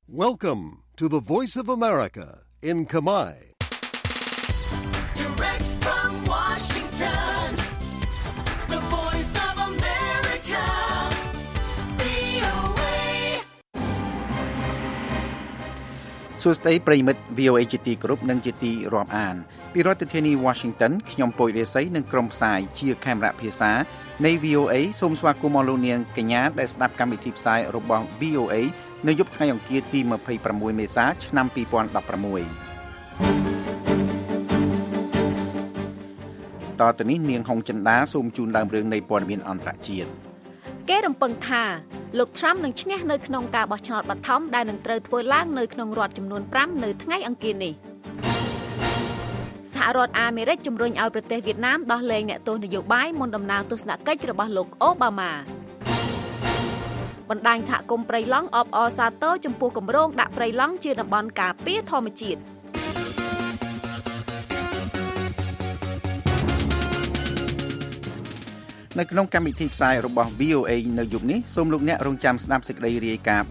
Welcome to the Voice of America in Khmer. Direct from Washington, the Voice of America, VOA. សួស្តីប្រិយមិត្ត VOA ជាទីគោរពនិងជាទីរាប់អានពីរដ្ឋធានី Washington ខ្ញុំពុយរេសីនិងក្រុមផ្សាយជាខេមរៈភាសានៃ VOA សូមស្វាគមន៍មកលោកនាងកញ្ញាដែលស្ដាប់កម្មវិធីផ្សាយរបស់ VOA នៅយប់ថ្ងៃអង្គារទី26មេសាឆ្នាំ2016តទៅនេះនាងហុងចិន្តាសូមជូនដើមរឿងនៃព័ត៌មានអន្តរជាតិគេរំពឹងថាលោក Trump នឹងឈ្នះនៅក្នុងការបោះឆ្នោតបឋមដែលនឹងត្រូវធ្វើឡើងនៅក្នុងរដ្ឋចំនួន5នៅថ្ងៃអង្គារនេះសហរដ្ឋអាមេរិកជំរុញឲ្យប្រទេសវៀតណាមដោះលែងអ្នកទោសនយោបាយមុនដំណើរទស្សនកិច្ចរបស់លោកអូបាម៉ាបណ្ដាញសហគមន៍ព្រៃឡង់អបអរសាទរចំពោះគម្រោងដាក់ព្រៃឡង់ជាតំបន់ការពារធម្មជាតិនៅក្នុងកម្មវិធីផ្សាយរបស់ VOA នៅយប់នេះសូមលោកអ្នករងចាំស្ដាប់សេចក្តីរាយការណ៍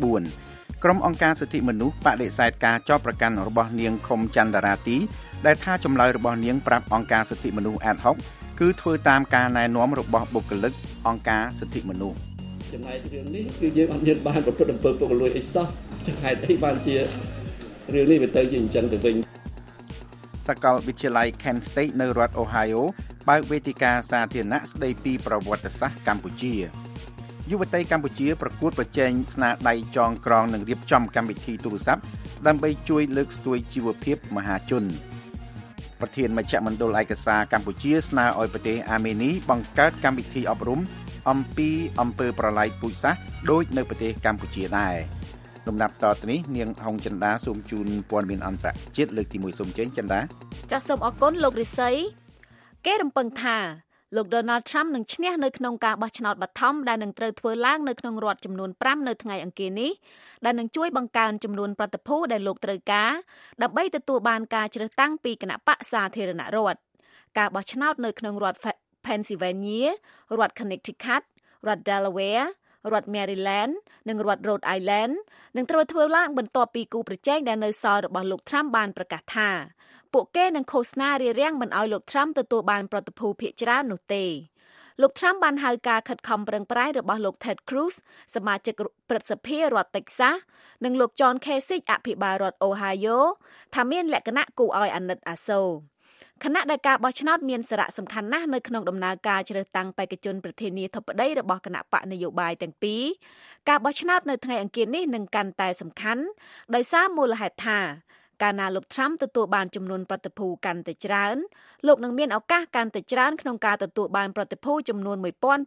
4ក្រុមអង្គការសិទ្ធិមនុស្សបដិសេធការចោទប្រកាន់របស់នាងខុមច័ន្ទរាទីដែលថាចម្លើយរបស់នាងប្រាប់អង្គការសិទ្ធិមនុស្ស Ad Hoc គឺធ្វើតាមការណែនាំរបស់បុគ្គលិកអង្គការសិទ្ធិមនុស្សចំណែករឿងនេះគឺយើងអត់មានបានប្រព្រឹត្តអំពើពុករលួយអីសោះហេតុអីបានជារឿងនេះវាទៅជាអញ្ចឹងទៅវិញសាកលវិទ្យាល័យ Kent State នៅរដ្ឋ Ohio បើកវេទិកាសាធារណៈស្ដីពីប្រវត្តិសាស្ត្រកម្ពុជាយុវតីកម្ពុជាប្រកួតប្រជែងស្នាដៃចងក្រងនិងរៀបចំកម្មវិធីទូរស័ព្ទដើម្បីជួយលើកស្ទួយជីវភាពមហាជនប្រធានមជ្ឈមណ្ឌលឯកសារកម្ពុជាស្នើឲ្យប្រទេសអាមេនីបង្កើតកម្មវិធីអប់រំអំពីអំពើប្រល័យពូជសាសន៍ដូចនៅប្រទេសកម្ពុជាដែរលំដាប់តទៅនេះនាងហុងចិន្តាសូមជូនព័ត៌មានអន្តរជាតិលើកទី1សូមចេញចិន្តាចាសសូមអរគុណលោករិស័យគេរំពឹងថាលោក Donald Trump នឹងឈ្នះនៅក្នុងការបោះឆ្នោតបឋមដែលនឹងត្រូវធ្វើឡើងនៅក្នុងរដ្ឋចំនួន5នៅថ្ងៃអង្គារនេះដែលនឹងជួយបង្កើនចំនួនប្រតិភូដែលលោកត្រូវការដើម្បីទទួលបានការជ្រើសតាំងពីគណៈបក្សសាធារណរដ្ឋការបោះឆ្នោតនៅក្នុងរដ្ឋ Pennsylvania រដ្ឋ Connecticut រដ្ឋ Delaware រដ្ឋ Maryland និងរដ្ឋ Rhode Island នឹងត្រូវធ្វើឡើងបន្ទាប់ពីគូប្រជែងដែលនៅសល់របស់លោក Trump បានប្រកាសថាពួកគេនឹងឃោសនារារាំងមិនឲ្យលោក Trump ទទួលបានប្រតិភូភាគច្រើននោះទេលោក Trump បានហៅការខិតខំប្រឹងប្រែងរបស់លោក Ted Cruz សមាជិកព្រឹទ្ធសភារដ្ឋ Texas និងលោក John Kasich អភិបាលរដ្ឋ Ohio ថាមានលក្ខណៈគួរឲ្យអាណិតអាសូរខណៈដែលការបោះឆ្នោតមានសារៈសំខាន់ណាស់នៅក្នុងដំណើរការជ្រើសតាំងបេក្ខជនប្រធានាធិបតីរបស់គណៈបកនយោបាយទាំងពីរការបោះឆ្នោតនៅថ្ងៃអង្គារនេះនឹងកាន់តែសំខាន់ដោយសារមូលហេតុថាកាលណាលោក Trump ទទួលបានចំនួនប្រតិភូកាន់តែច្រើនលោកនឹងមានឱកាសកាន់តែច្រើនក្នុងការទទួលបានប្រតិភូចំនួន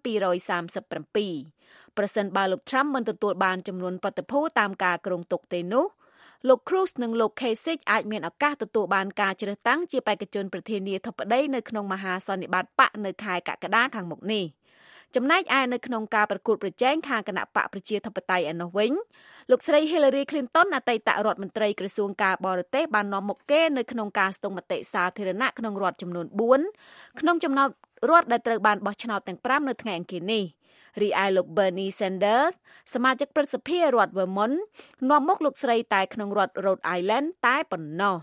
1237ប្រសិនបើលោក Trump មិនទទួលបានចំនួនប្រតិភូតាមការគ្រោងទុកទេនោះលោក Cruz និងលោក Kasich អាចមានឱកាសទទួលបានការជ្រើសតាំងជាបេក្ខជនប្រធានាធិបតីនៅក្នុងមហាសន្និបាតបកនៅខែកក្កដាខាងមុខនេះចំណែកឯនៅក្នុងការប្រកួតប្រជែងខាងគណៈបកប្រជាធិបតេយ្យឯនោះវិញលោកស្រី Hillary Clinton អតីតរដ្ឋមន្ត្រីក្រសួងការបរទេសបាននាំមុខគេនៅក្នុងការស្ទង់មតិសាធារណៈក្នុងរដ្ឋចំនួន4ក្នុងចំណោមរដ្ឋដែលត្រូវបានបោះឆ្នោតទាំង5នៅថ្ងៃអង្គារនេះរីឯលោក Bernie Sanders សមាជិកព្រឹទ្ធសភារដ្ឋ Vermont នាំមុខលោកស្រីតែក្នុងរដ្ឋ Rhode Island តែប៉ុណ្ណោះ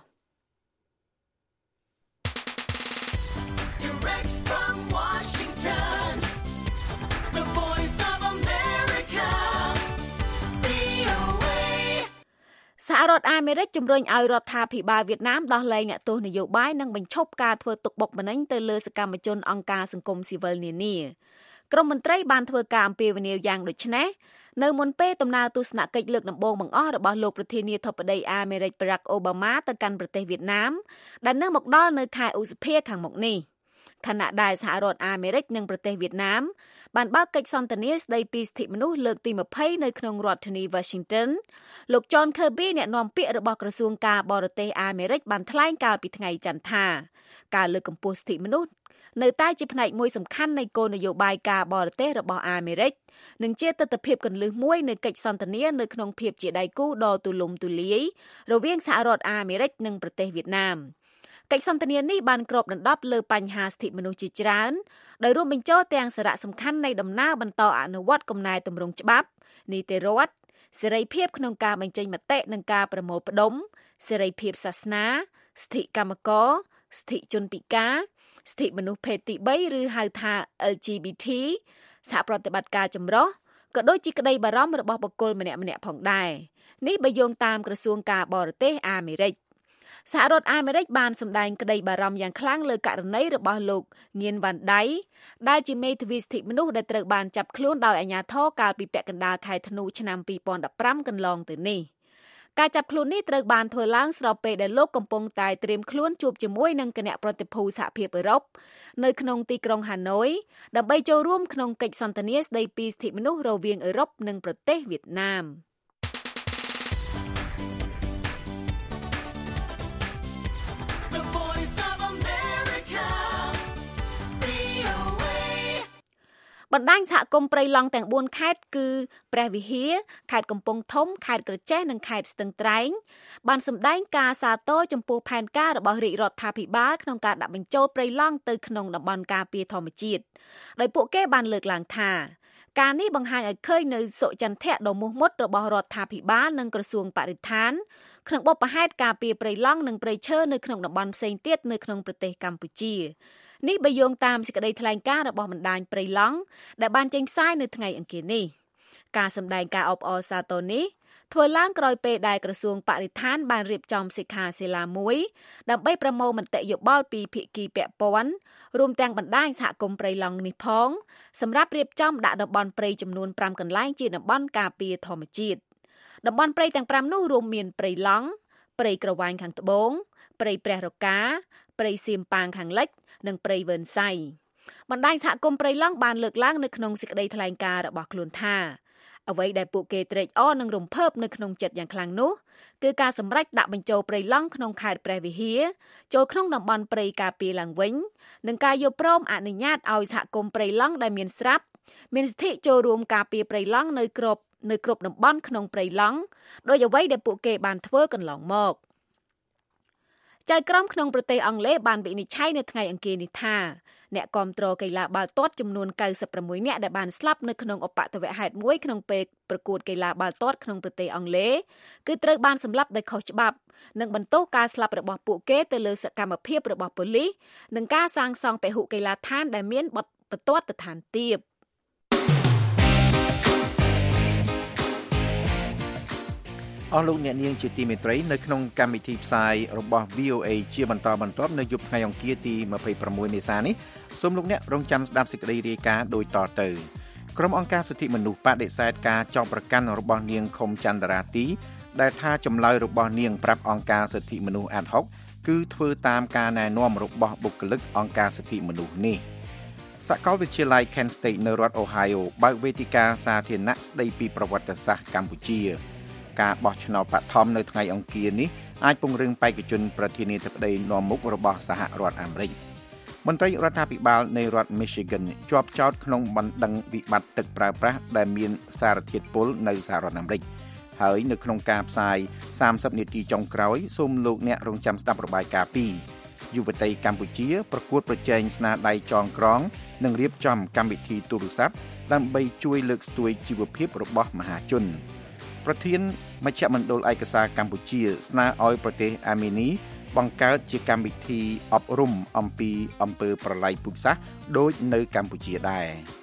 សហរដ្ឋអាមេរិកជំរុញឲ្យរដ្ឋាភិបាលវៀតណាមដោះលែងអ្នកទោសនយោបាយនិងបញ្ឈប់ការធ្វើទុកបុកម្នេញទៅលើសកម្មជនអង្គការសង្គមស៊ីវិលនានាក្រមមន្ត្រីបានធ្វើការអំពាវនាវយ៉ាងដូចនេះនៅមុនពេលដំណើរទស្សនកិច្ចលើកដំបូងបង្អស់របស់លោកប្រធានាធិបតីអាមេរិក Barack Obama ទៅកាន់ប្រទេសវៀតណាមដែលនឹងមកដល់នៅខែឧសភាខាងមុខនេះខណៈដែលសហរដ្ឋអាមេរិកនិងប្រទេសវៀតណាមបានបើកកិច្ចសន្ទនាស្ដីពីសិទ្ធិមនុស្សលើកទី20នៅក្នុងរដ្ឋធានី Washington លោក John Kirby អ្នកនាំពាក្យរបស់ក្រសួងការបរទេសអាមេរិកបានថ្លែងកាលពីថ្ងៃច័ន្ទថាការលើកកម្ពស់សិទ្ធិមនុស្សនៅតែជាផ្នែកមួយសំខាន់នៃគោលនយោបាយការបរទេសរបស់អាមេរិកនិងជាទិដ្ឋភាពគន្លឹះមួយនៃកិច្ចសន្ទនានៅក្នុងភាពជាដៃគូដ៏ទូលំទូលាយរវាងសហរដ្ឋអាមេរិកនិងប្រទេសវៀតណាមកិច្ចសន្ទនានេះបានគ្របដណ្ដប់លើបញ្ហាសិទ្ធិមនុស្សជាច្រើនដោយរួមបញ្ចូលទាំងសារៈសំខាន់នៃដំណើរបន្តអនុវត្តកំណែទម្រង់ច្បាប់នីតិរដ្ឋសេរីភាពក្នុងការបញ្ចេញមតិនិងការប្រមូលផ្ដុំសេរីភាពសាសនាសិទ្ធិកម្មករសិទ្ធិជនពិការសិទ្ធិមនុស្សភេទទី3ឬហៅថា LGBT សហប្រតិបត្តិការចម្រុះក៏ដូចជាក្តីបារម្ភរបស់បុគ្គលម្នាក់ៗផងដែរនេះបើយោងតាមក្រសួងការបរទេសអាមេរិកសហរដ្ឋអាមេរិកបានសម្ដែងក្តីបារម្ភយ៉ាងខ្លាំងលើករណីរបស់លោកញៀនវ៉ាន់ដៃដែលជាមេធាវីសិទ្ធិមនុស្សដែលត្រូវបានចាប់ខ្លួនដោយអាជ្ញាធរកាលពីពាក់កណ្ដាលខែធ្នូឆ្នាំ2015កន្លងទៅនេះការចាប់ខ្លួននេះត្រូវបានធ្វើឡើងស្របពេលដែលលោកកំពុងតែត្រៀមខ្លួនជួបជាមួយនឹងគណៈប្រតិភូសហភាពអឺរ៉ុបនៅក្នុងទីក្រុងហាណូយដើម្បីចូលរួមក្នុងកិច្ចសន្ទនាស្តីពីសិទ្ធិមនុស្សរវាងអឺរ៉ុបនិងប្រទេសវៀតណាមបណ្ដាញសហគមន៍ព្រៃឡង់ទាំង4ខេត្តគឺព្រះវិហារខេត្តកំពង់ធំខេត្តក្រចេះនិងខេត្តស្ទឹងត្រែងបានសម្ដែងការសាទរចំពោះផែនការរបស់រាជរដ្ឋាភិបាលក្នុងការដាក់បញ្ចូលព្រៃឡង់ទៅក្នុងតំបន់ការពារធម្មជាតិដោយពួកគេបានលើកឡើងថាការនេះបង្ហាញឲ្យឃើញនៅសុចន្ទៈដ៏មោះមុតរបស់រដ្ឋាភិបាលនិងក្រសួងបរិស្ថានក្នុងបុព្វហេតុការពារព្រៃឡង់និងព្រៃឈើនៅក្នុងតំបន់ផ្សេងទៀតនៅក្នុងប្រទេសកម្ពុជានេះបើយោងតាមសេចក្តីថ្លែងការណ៍របស់បណ្ដាញព្រៃឡង់ដែលបានចេញផ្សាយនៅថ្ងៃអង្គារនេះការសម្ដែងការអបអរសាទរនេះធ្វើឡើងក្រោយពេលដែលក្រសួងបរិស្ថានបានរៀបចំសិក្ខាសាលាមួយដើម្បីប្រមូលមតិយោបល់ពីភាគីពាក់ព័ន្ធរួមទាំងបណ្ដាញសហគមន៍ព្រៃឡង់នេះផងសម្រាប់រៀបចំដាក់តំបន់ព្រៃចំនួន5កន្លែងជាតំបន់ការពារធម្មជាតិតំបន់ព្រៃទាំង5នោះរួមមានព្រៃឡង់ព្រៃក្រវាញខាងត្បូងព្រៃព្រះរកាព្រៃសៀមប៉ាងខាងលិចនិងព្រៃវឿនសៃបណ្ដាញសហគមន៍ព្រៃឡង់បានលើកឡើងនៅក្នុងសេចក្តីថ្លែងការណ៍របស់ខ្លួនថាអ្វីដែលពួកគេត្រេកអរនិងរំភើបនៅក្នុងចិត្តយ៉ាងខ្លាំងនោះគឺការសម្រេចដាក់បញ្ចូលព្រៃឡង់ក្នុងខេត្តព្រះវិហារចូលក្នុងតំបន់ព្រៃការពារឡើងវិញនិងការយល់ព្រមអនុញ្ញាតឲ្យសហគមន៍ព្រៃឡង់ដែលមានស្រាប់មានសិទ្ធិចូលរួមការពារព្រៃឡង់នៅគ្រប់តំបន់ក្នុងព្រៃឡង់ដោយអ្វីដែលពួកគេបានធ្វើកន្លងមកចៅក្រមក្នុងប្រទេសអង់គ្លេសបានវិនិច្ឆ័យនៅថ្ងៃអង្គារនេះថាអ្នកគាំទ្រកីឡាបាល់ទាត់ចំនួន96នាក់ដែលបានស្លាប់នៅក្នុងឧបទ្ទវហេតុមួយក្នុងពេលប្រកួតកីឡាបាល់ទាត់ក្នុងប្រទេសអង់គ្លេសគឺត្រូវបានសម្លាប់ដោយខុសច្បាប់និងបន្ទោសការស្លាប់របស់ពួកគេទៅលើសកម្មភាពរបស់ប៉ូលីសនិងការសាងសង់ពហុកីឡាដ្ឋានដែលមានបន្ទាត់ដ្ឋានទាបអស់លោកអ្នកនាងជាទីមេត្រីនៅក្នុងកម្មវិធីផ្សាយរបស់ VOA ជាបន្តបន្ទាប់នៅយប់ថ្ងៃអង្គារទី26មេសានេះសូមលោកអ្នករងចាំស្ដាប់សេចក្តីរាយការណ៍ដូចតទៅក្រុមអង្គការសិទ្ធិមនុស្សបដិសេធការចោទប្រកាន់របស់នាងខុមចន្ទរាទីដែលថាចម្លើយរបស់នាងប្រាប់អង្គការសិទ្ធិមនុស្សអាត់ហុកគឺធ្វើតាមការណែនាំរបស់បុគ្គលិកអង្គការសិទ្ធិមនុស្សនេះសាកលវិទ្យាល័យ Kent State នៅរដ្ឋ Ohio បើកវេទិកាសាធារណៈស្ដីពីប្រវត្តិសាស្ត្រកម្ពុជាការបោះឆ្នោតបឋមនៅថ្ងៃអង្គារនេះអាចពង្រឹងបេក្ខជនប្រធានាធិបតីនាំមុខរបស់សហរដ្ឋអាមេរិកមន្ត្រីរដ្ឋាភិបាលនៃរដ្ឋ Michigan ជាប់ចោទក្នុងបណ្ដឹងវិបត្តិទឹកប្រើប្រាស់ដែលមានសារធាតុពុលនៅសហរដ្ឋអាមេរិកហើយនៅក្នុងការផ្សាយ30នាទីចុងក្រោយសូមលោកអ្នករងចាំស្ដាប់របាយការណ៍ពីយុវតីកម្ពុជាប្រកួតប្រជែងស្នាដៃចងក្រងនិងរៀបចំកម្មវិធីទូរស័ព្ទដើម្បីជួយលើកស្ទួយជីវភាពរបស់មហាជនប្រធានមជ្ឈមណ្ឌលឯកសារកម្ពុជាស្នើឲ្យប្រទេសអាមេនីបង្កើតជាកម្មវិធីអប់រំអំពីអំពើប្រល័យពូជសាសន៍ដូចនៅកម្ពុជាដែរ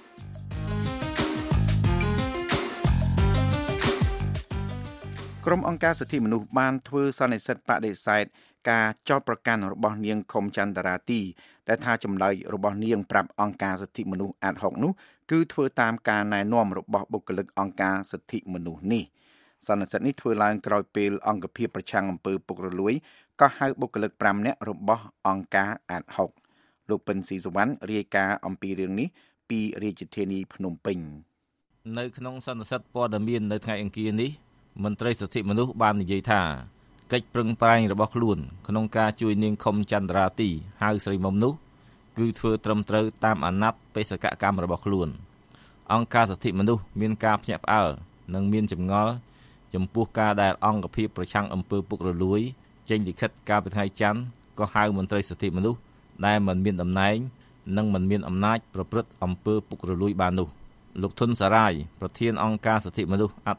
ក្រុមអង្គការសិទ្ធិមនុស្សបានធ្វើសន្និសីទបដិសេធការចោទប្រកាន់របស់នាងខុមចន្ទរាទីដែលថាចម្លើយរបស់នាងប្រាប់អង្គការសិទ្ធិមនុស្សអាត់ហុកនោះគឺធ្វើតាមការណែនាំរបស់បុគ្គលិកអង្គការសិទ្ធិមនុស្សនេះសន្និសីទនេះធ្វើឡើងក្រោយពេលអង្គភាពប្រឆាំងអំពើពុករលួយក៏ហៅបុគ្គលិក5នាក់របស់អង្គការអាត់ហុកលោកពិនស៊ីសុវណ្ណរាយការណ៍អំពីរឿងនេះពីរាជធានីភ្នំពេញនៅក្នុងសន្និសីទព័ត៌មាននៅថ្ងៃអង្គារនេះមន្ត្រីសិទ្ធិមនុស្សបាននិយាយថាកិច្ចប្រឹងប្រែងរបស់ខ្លួនក្នុងការជួយនាងខុមចន្ទរាទីហៅស្រីមុំនោះគឺធ្វើត្រឹមត្រូវតាមអាណត្តិបេសកកម្មរបស់ខ្លួនអង្គការសិទ្ធិមនុស្សមានការភ្ញាក់ផ្អើលនិងមានចម្ងល់ចំពោះការដែលអង្គភាពប្រឆាំងអំពើពុករលួយចេញលិខិតកាលពីថ្ងៃច័ន្ទក៏ហៅមន្ត្រីសិទ្ធិមនុស្សដែលមិនមានតំណែងនិងមិនមានអំណាចប្រព្រឹត្តអំពើពុករលួយបាននោះលោកធុនសារាយប្រធានអង្គការសិទ្ធិមនុស្សអាត់ហុក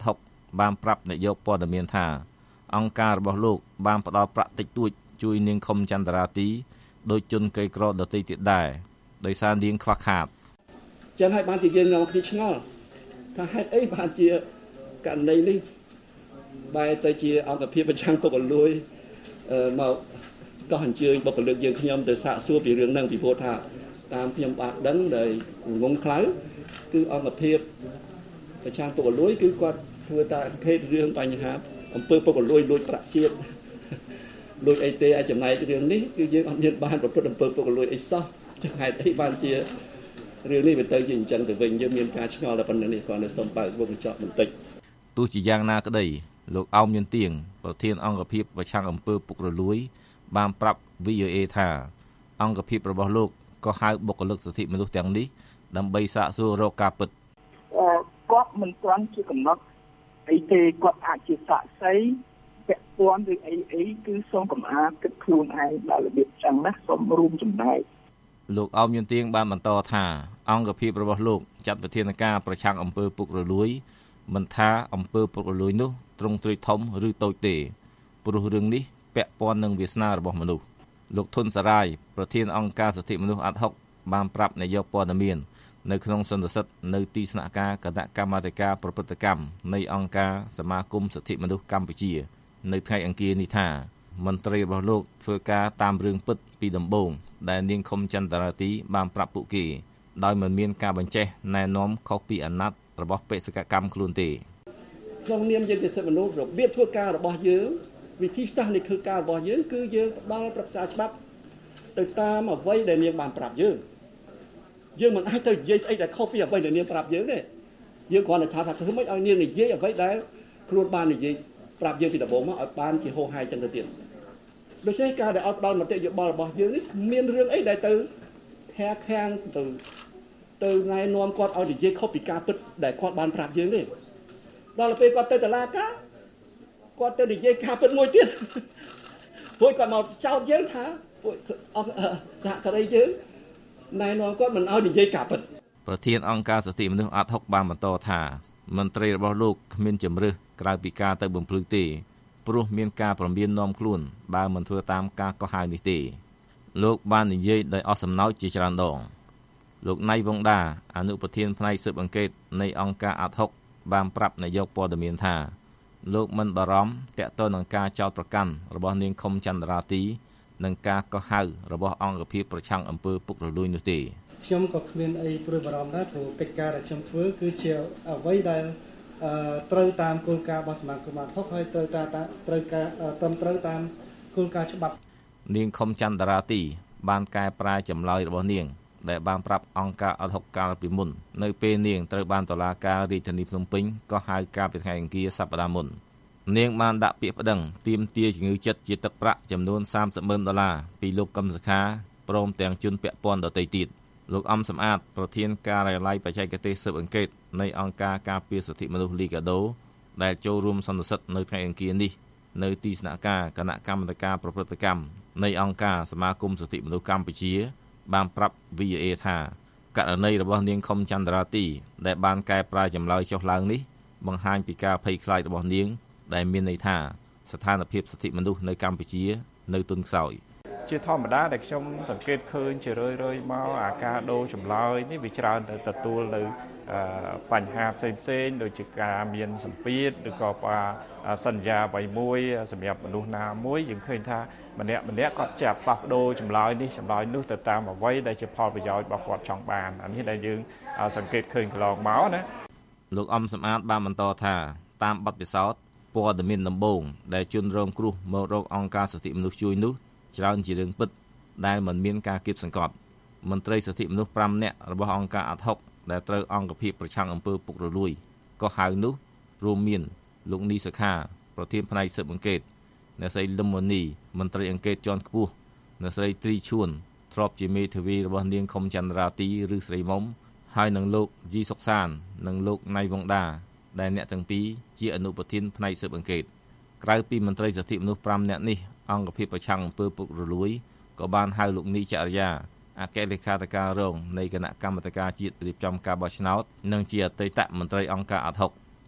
បានប្រាប់នាយកព័ត៌មានថាអង្គការរបស់លោកបានផ្ដល់ប្រាក់តិចតួចជួយនាងខុមចន្ទរាទីដោយជនក្រីក្រដទៃទៀតដែរដោយសារនាងខ្វះខាតចឹងហើយបានជាយើងនាំគ្នាឆ្ងល់ថាហេតុអីបានជាករណីនេះបែរទៅជាអង្គភាពប្រឆាំងពុករលួយមកក៏អញ្ជើញបុគ្គលិកយើងខ្ញុំទៅសាកសួរពីរឿងហ្នឹងពីព្រោះថាតាមខ្ញុំបានដឹងដែលងងខ្លៅគឺអង្គភាពប្រឆាំងពុករលួយគឺគាត់ធ្វើតែខេតរឿងបញ្ហាអំពើពុករលួយលួចប្រាក់ជាតិលួចអីទេឲ្យចំណែករឿងនេះគឺយើងអត់មានបានប្រព្រឹត្តអំពើពុករលួយអីសោះចឹងហេតុអីបានជារឿងនេះវាទៅជាអញ្ចឹងទៅវិញយើងមានការឆ្ងល់តែប៉ុណ្្នឹងនេះគ្រាន់តែសូមបើកវងកញ្ចក់បន្តិចទោះជាយ៉ាងណាក្តីលោកអោមញន្ទៀងប្រធានអង្គភាពប្រឆាំងអំពើពុករលួយបានប្រាប់ VOA ថាអង្គភាពរបស់លោកក៏ហៅបុគ្គលិកសិទ្ធិមនុស្សទាំងនេះដើម្បីសាកសួររកការពិតគាត់មិនទាន់ជាកំណត់អីទេគាត់អាចជាសាក្សីពាក់ព័ន្ធឬអីគឺសូមកុំអាលគិតខ្លួនឯងដល់របៀបចឹងណាសូមរួមចំណែកលោកអោមញន្ទៀងបានបន្តថាអង្គភាពរបស់លោកចាត់វិធានការប្រឆាំងអំពើពុករលួយមិនថាអំពើពុករលួយនោះទ្រង់ទ្រាយធំឬតូចទេព្រោះរឿងនេះពាក់ព័ន្ធនឹងវាសនារបស់មនុស្សលោកធុនសារាយប្រធានអង្គការសិទ្ធិមនុស្សអាត់ហុកបានប្រាប់នាយកព័ត៌មាននៅក្នុងសន្និសីទនៅទីស្នាក់ការគណៈកម្មាធិការប្រព្រឹត្តកម្មនៃអង្គការសមាគមសិទ្ធិមនុស្សកម្ពុជានៅថ្ងៃអង្គារនេះថាមន្ត្រីរបស់លោកធ្វើការតាមរឿងពិតពីដំបូងដែលនាងខុមចន្ទរាទីបានប្រាប់ពួកគេដោយមិនមានការបញ្ចេះណែនាំខុសពីអាណត្តិរបស់បេសកកម្មខ្លួនទេក្នុងនាមយើងជាសិទ្ធិមនុស្សរបៀបធ្វើការរបស់យើងវិធីសាស្ត្រនៃធ្វើការរបស់យើងគឺយើងផ្ដល់ប្រឹក្សាច្បាប់ទៅតាមអ្វីដែលនាងបានប្រាប់យើងមិនអាចទៅនិយាយស្អីដែលខុសពីអ្វីដែលនាងប្រាប់យើងទេយើងគ្រាន់តែថាធ្វើម៉េចឲ្យនាងនិយាយអ្វីដែលខ្លួនបាននិយាយប្រាប់យើងពីដំបូងមកឲ្យបានជាហោហាយចឹងទៅទៀតដូច្នេះការដែលអត់ដល់មតិយោបល់របស់យើងនេះមានរឿងអីដែលទៅធាខាំងទៅណែនាំគាត់ឲ្យនិយាយខុសពីការពិតដែលគាត់បានប្រាប់យើងទេដល់ពេលគាត់ទៅតុលាការគាត់ទៅនិយាយការពិតមួយទៀតពួកគាត់មកចោទយើងថាពួកសហការីយើងណែនាំគាត់មិនឲ្យនិយាយការពិតប្រធានអង្គការសិទ្ធិមនុស្សអាត់ហុកបានបន្តថាមន្ត្រីរបស់លោកគ្មានជំរឿសក្រៅពីការទៅបំភ្លឺទេព្រោះមានការព្រមាននាំខ្លួនបើមិនធ្វើតាមការកោះហៅនេះទេលោកបាននិយាយដោយអស់សំណើចជាច្រើនដងលោកណៃវងដាអនុប្រធានផ្នែកស៊ើបអង្កេតនៃអង្គការអាត់ហុកបានប្រាប់នាយកព័ត៌មានថាលោកមិនបារម្ភទាក់ទងនឹងការចោទប្រកាន់របស់នាងខុមចន្ទរាទីនិងការកោះហៅរបស់អង្គភាពប្រឆាំងអំពើពុករលួយនោះទេខ្ញុំក៏គ្មានអីព្រួយបារម្ភដែរព្រោះកិច្ចការដែលខ្ញុំធ្វើគឺជាអ្វីដែលត្រូវតាមគោលការណ៍របស់សមាគមអាត់ហុកហើយត្រូវតាមគោលការណ៍ច្បាប់នាងខុមចន្ទរាទីបានកែប្រែចម្លើយរបស់នាងដែលបានប្រាប់អង្គការអាត់ហុកកាលពីមុននៅពេលនាងត្រូវបានតុលាការរាជធានីភ្នំពេញក៏ហៅការពីថ្ងៃអង្គារសប្តាហ៍មុននាងបានដាក់ពាក្យប្តឹងទាមទារជំងឺចិត្តជាទឹកប្រាក់ចំនួន$30,000ពីលោកកឹមសុខាព្រមទាំងជនពាក់ព័ន្ធដទៃទៀតលោកអំសំអាតប្រធានការិយាល័យបច្ចេកទេសស៊ើបអង្កេតនៃអង្គការការពារសិទ្ធិមនុស្សលីកាដូដែលចូលរួមសន្និសីទនៅថ្ងៃអង្គារនេះនៅទីស្នាក់ការគណៈកម្មាធិការប្រព្រឹត្តកម្មនៃអង្គការសមាគមសិទ្ធិមនុស្សកម្ពុជាបានប្រាប់ VOA ថាករណីរបស់នាងខុមចន្ទរាទីដែលបានកែប្រែចម្លើយចុះឡើងនេះបង្ហាញពីការភ័យខ្លាចរបស់នាងដែលមានន័យថាស្ថានភាពសិទ្ធិមនុស្សនៅកម្ពុជានៅទន់ខ្សោយជាធម្មតាដែលខ្ញុំសង្កេតឃើញជារឿយៗមកអាការដូរចម្លើយនេះវាច្រើនទៅទទួលនៅបញ្ហាផ្សេងៗដូចជាការមានសម្ពាធឬក៏សន្យាអ្វីមួយសម្រាប់មនុស្សណាមួយយើងឃើញថាម្នាក់គាត់ចាប់ផ្លាស់ប្ដូរចម្លើយនេះចម្លើយនោះទៅតាមអ្វីដែលជាផលប្រយោជន៍របស់គាត់ចង់បានអានេះដែលយើងសង្កេតឃើញកន្លងមកណាលោកអំសំអាតបានបន្តថាតាមបទពិសោធន៍ព័ត៌មានដំបូងដែលជនរងគ្រោះមករកអង្គការសិទ្ធិមនុស្សជួយនោះច្រើនជារឿងពិតដែលមិនមានការគៀបសង្កត់មន្ត្រីសិទ្ធិមនុស្ស5នាក់របស់អង្គការអាត់ហុកដែលត្រូវអង្គភាពប្រឆាំងអំពើពុករលួយក៏ហៅនោះរួមមានលោកនីសុខាប្រធានផ្នែកស៊ើបអង្កេតអ្នកស្រីលឹមម៉ូនីមន្ត្រីអង្កេតជាន់ខ្ពស់អ្នកស្រីទ្រីឈួនធ្លាប់ជាមេធាវីរបស់នាងខុមចន្ទរាទីឬស្រីមុំហើយនឹងលោកជីសុកសាននិងលោកណៃវងដាដែលអ្នកទាំងពីរជាអនុប្រធានផ្នែកស៊ើបអង្កេតក្រៅពីមន្ត្រីសិទ្ធិមនុស្ស5នាក់នេះអង្គភាពប្រឆាំងអំពើពុករលួយក៏បានហៅលោកនីចរិយាអគ្គលេខាធិការរងនៃគណៈកម្មាធិការជាតិរៀបចំការបោះឆ្នោតនិងជាអតីតមន្ត្រីអង្គការអាត់ហុក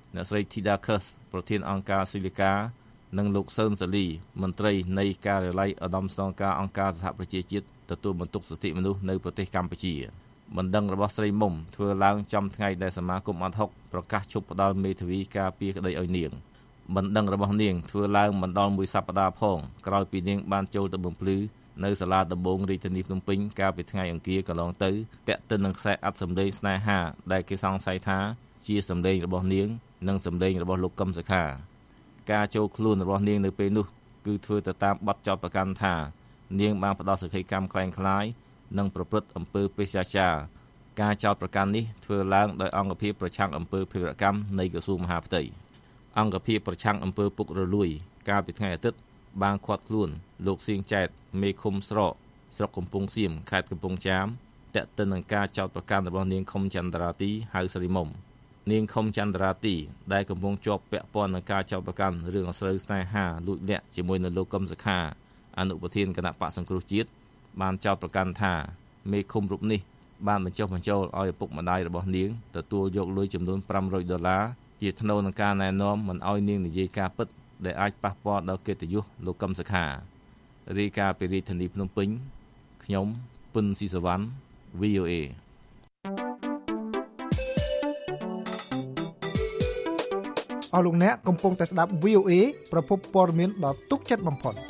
អ្នកស្រី Thida Kurz ប្រធានអង្គការស៊ីលីកានិងលោកសឿនសាលីមន្ត្រីនៃការិយាល័យឧត្តមស្នងការអង្គការសហប្រជាជាតិទទួលបន្ទុកសិទ្ធិមនុស្សនៅប្រទេសកម្ពុជាបណ្ដឹងរបស់ស្រីមុំធ្វើឡើងចំថ្ងៃដែលសមាគមអាត់ហុកប្រកាសជប់ផ្ដាល់មេធាវីការពារក្តីឲ្យនាងបណ្ដឹងរបស់នាងធ្វើឡើងមិនដល់មួយសប្តាហ៍ផងក្រោយពីនាងបានចូលទៅបំភ្លឺនៅសាលាដំបងរាជធានីភ្នំពេញកាលពីថ្ងៃអង្គារកន្លងទៅពាក់ទិននឹងខ្សែអត្ថសម្លេងស្នេហាដែលគេសង្ស័យថាជាសម្លេងរបស់នាងនិងសម្លេងរបស់លោកកឹមសុខាការចូលខ្លួនរបស់នាងនៅពេលនោះគឺធ្វើទៅតាមបទចោទប្រកាន់ថានាងបានផ្ដោតសក្ខីកម្មក្លែងក្លាយនិងប្រព្រឹត្តអំពើបេសកចារការចោទប្រកាន់នេះធ្វើឡើងដោយអង្គភាពប្រឆាំងអំពើភេរវកម្មនៃក្រសួងមហាផ្ទៃអង្គភាពប្រឆាំងអំពើពុករលួយកាលពីថ្ងៃអាទិត្យបានឃាត់ខ្លួនលោកសៀងចែតមេឃុំស្រកស្រុកកំពង់សៀមខេត្តកំពង់ចាមតាក់ទិននឹងការចោទប្រកាន់របស់នាងខុមចន្ទរាទីហៅស្រីមុំនាងខុមចន្ទរាទីដែលកំពុងជាប់ពាក់ព័ន្ធនឹងការចោទប្រកាន់រឿងអាស្រូវស្នេហាលួចលាក់ជាមួយនឹងលោកកឹមសុខាអនុប្រធានគណៈបកសង្គ្រោះជាតិបានចោទប្រកាន់ថាមេឃុំរូបនេះបានបញ្ចុះបញ្ចូលឲ្យឪពុកម្ដាយរបស់នាងទទួលយកលុយចំនួន$500ជាថ្នូរនឹងការណែនាំមិនឲ្យនាងនិយាយការពិតដែលអាចប៉ះពាល់ដល់កិត្តិយសលោកកឹមសុខារាយការណ៍ពីរាជធានីភ្នំពេញខ្ញុំពុនស៊ីសវណ្ណ VOA អស់លោកអ្នកកំពុងតែស្ដាប់ VOA ប្រភពព័ត៌មានដ៏ទុកចិត្តបំផុត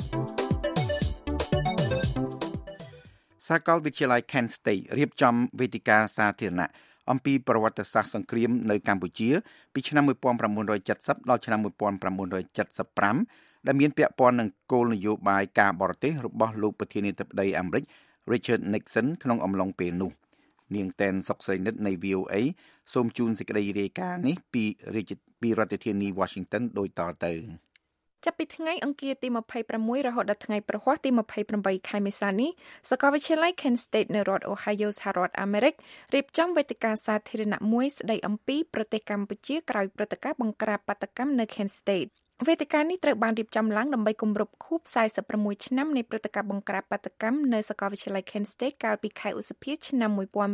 សាកលវិទ្យាល័យ Kent State រៀបចំវេទិកាសាធារណៈអំពីប្រវត្តិសាស្ត្រសង្គ្រាមនៅកម្ពុជាពីឆ្នាំ1970ដល់ឆ្នាំ1975ដែលមានពាក់ព័ន្ធនឹងគោលនយោបាយការបរទេសរបស់លោកប្រធានាធិបតីអាមេរិក Richard Nixon ក្នុងអំឡុងពេលនោះនាងតែនសុកស្រីនិតនៃ VOA សូមជូនសេចក្តីរាយការណ៍នេះពីរដ្ឋធានី Washington ដូចតទៅចាប់ពីថ្ងៃអង្គារទី26រហូតដល់ថ្ងៃប្រហ័សទី28ខែមេសានេះសាកលវិទ្យាល័យ Kent State នៅរដ្ឋ Ohio សហរដ្ឋអាមេរិករៀបចំវេទិកាសាធារណៈមួយស្តីអំពីប្រទេសកម្ពុជាក្រោយព្រឹត្តិការណ៍បង្ក្រាបបាតុកម្មនៅ Kent State វេទិកានេះត្រូវបានរៀបចំឡើងដើម្បីគម្រប់ខួប46ឆ្នាំនៃព្រឹត្តិការណ៍បង្ក្រាបបាតុកម្មនៅសាកលវិទ្យាល័យ Kent State កាលពីខែឧសភាឆ្នាំ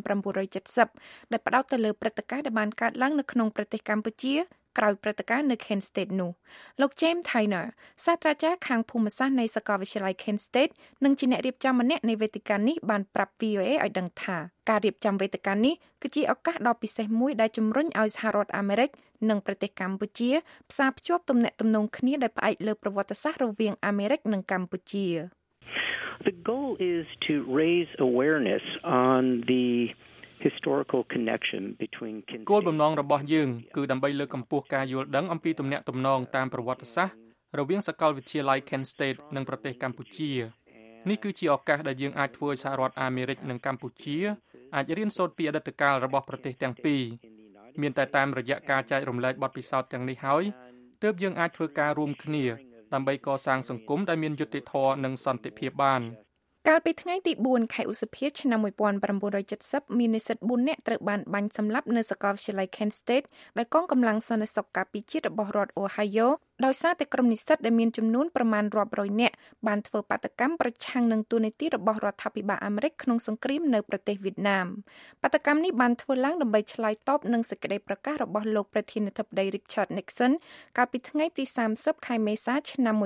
1970ដែលផ្ដោតទៅលើព្រឹត្តិការណ៍ដែលបានកើតឡើងនៅក្នុងប្រទេសកម្ពុជាក្រោយព្រឹត្តិការណ៍នៅ Kent State នោះលោក James Tyner សាស្ត្រាចារ្យខាងភូមិសាស្ត្រនៃសាកលវិទ្យាល័យ Kent State និងជាអ្នករៀបចំម្នាក់នៃវេទិកានេះបានប្រាប់ VOA ឲ្យដឹងថាការរៀបចំវេទិកានេះគឺជាឱកាសដ៏ពិសេសមួយដែលជំរុញឲ្យសហរដ្ឋអាមេរិកនិងប្រទេសកម្ពុជាផ្សារភ្ជាប់ទំនាក់ទំនងគ្នាដោយផ្អែកលើប្រវត្តិសាស្ត្ររវាងអាមេរិកនិងកម្ពុជា The goal is to raise awareness on the historical connection between គោលបំណងរបស់យើងគឺដើម្បីលើកកម្ពស់ការយល់ដឹងអំពីទំនាក់ទំនងតាមប្រវត្តិសាស្ត្ររវាងសាកលវិទ្យាល័យ Kent State និងប្រទេសកម្ពុជានេះគឺជាឱកាសដែលយើងអាចធ្វើឲ្យសហរដ្ឋអាមេរិកនិងកម្ពុជាអាចរៀនសូត្រពីអតីតកាលរបស់ប្រទេសទាំងពីរមានតែតាមរយៈការចែករំលែកបទពិសោធន៍ទាំងនេះហើយទើបយើងអាចធ្វើការរួមគ្នាដើម្បីកសាងសង្គមដែលមានយុត្តិធម៌និងសន្តិភាពបានកាលពីថ្ងៃទី4ខែឧសភាឆ្នាំ1970មាននិស្សិត4នាក់ត្រូវបានបាញ់សម្លាប់នៅសាកលវិទ្យាល័យ Kent State ដោយកងកម្លាំងសន្តិសុខការពារជាតិរបស់រដ្ឋ Ohio ដោយសារតែក្រុមនិស្សិតដែលមានចំនួនប្រមាណរាប់រយនាក់បានធ្វើបាតកម្មប្រឆាំងនឹងទូនីតិរបស់រដ្ឋាភិបាលអាមេរិកក្នុងសង្គ្រាមនៅប្រទេសវៀតណាមបាតកម្មនេះបានធ្វើឡើងដើម្បីឆ្លើយតបនឹងសេចក្តីប្រកាសរបស់លោកប្រធានាធិបតី Richard Nixon កាលពីថ្ងៃទី30ខែមេសាឆ្នាំ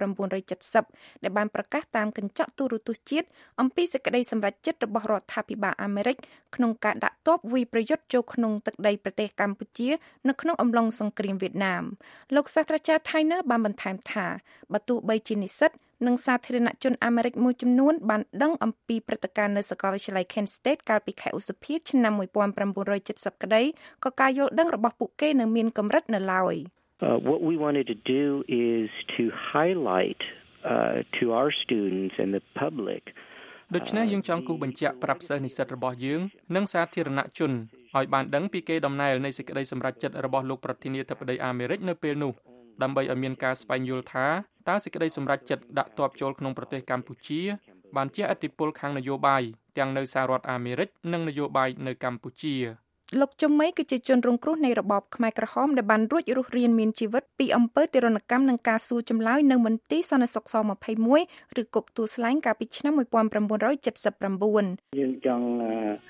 1970ដែលបានប្រកាសតាមកញ្ចក់ទូរទស្សន៍ជាតិអំពីសេចក្តីសម្រេចចិត្តរបស់រដ្ឋាភិបាលអាមេរិកក្នុងការដាក់ទ័ពវាយប្រយុទ្ធចូលក្នុងទឹកដីប្រទេសកម្ពុជានៅក្នុងអំឡុងសង្គ្រាមវៀតណាមលោកសាស្ត្រាចារ្យ Tyner បានបន្ថែមថាបើទោះបីជានិស្សិតនិងសាធារណជនអាមេរិកមួយចំនួនបានដឹងអំពីព្រឹត្តិការណ៍នៅសាកលវិទ្យាល័យ Kent State កាលពីខែឧសភាឆ្នាំ1970ក្តីក៏ការយល់ដឹងរបស់ពួកគេនៅមានកម្រិតនៅឡើយ What we wanted to do is to highlight to our students and the public ដូច្នេះយើងចង់គូសបញ្ជាក់ប្រាប់សិស្សនិស្សិតរបស់យើងនិងសាធារណជនឲ្យបានដឹងពីកេរដំណែលនៃសេចក្តីសម្រេចចិត្តរបស់លោកប្រធានាធិបតីអាមេរិកនៅពេលនោះដើម្បីឲ្យមានការស្វែងយល់ថាតើសេចក្តីសម្រេចចិត្តដាក់ទ័ពចូលក្នុងប្រទេសកម្ពុជាបានជះឥទ្ធិពលខាងនយោបាយទាំងនៅសហរដ្ឋអាមេរិកនិងនយោបាយនៅកម្ពុជាលោកជំមៃគឺជាជនរងគ្រោះនៃរបបខ្មែរក្រហមដែលបានរួចរស់រានមានជីវិតពីអំពើទារុណកម្មនិងការសួរចម្លើយនៅមន្ទីរសន្តិសុខស21ឬគុកទួលស្លែងកាលពីឆ្នាំ1979 យើងចង់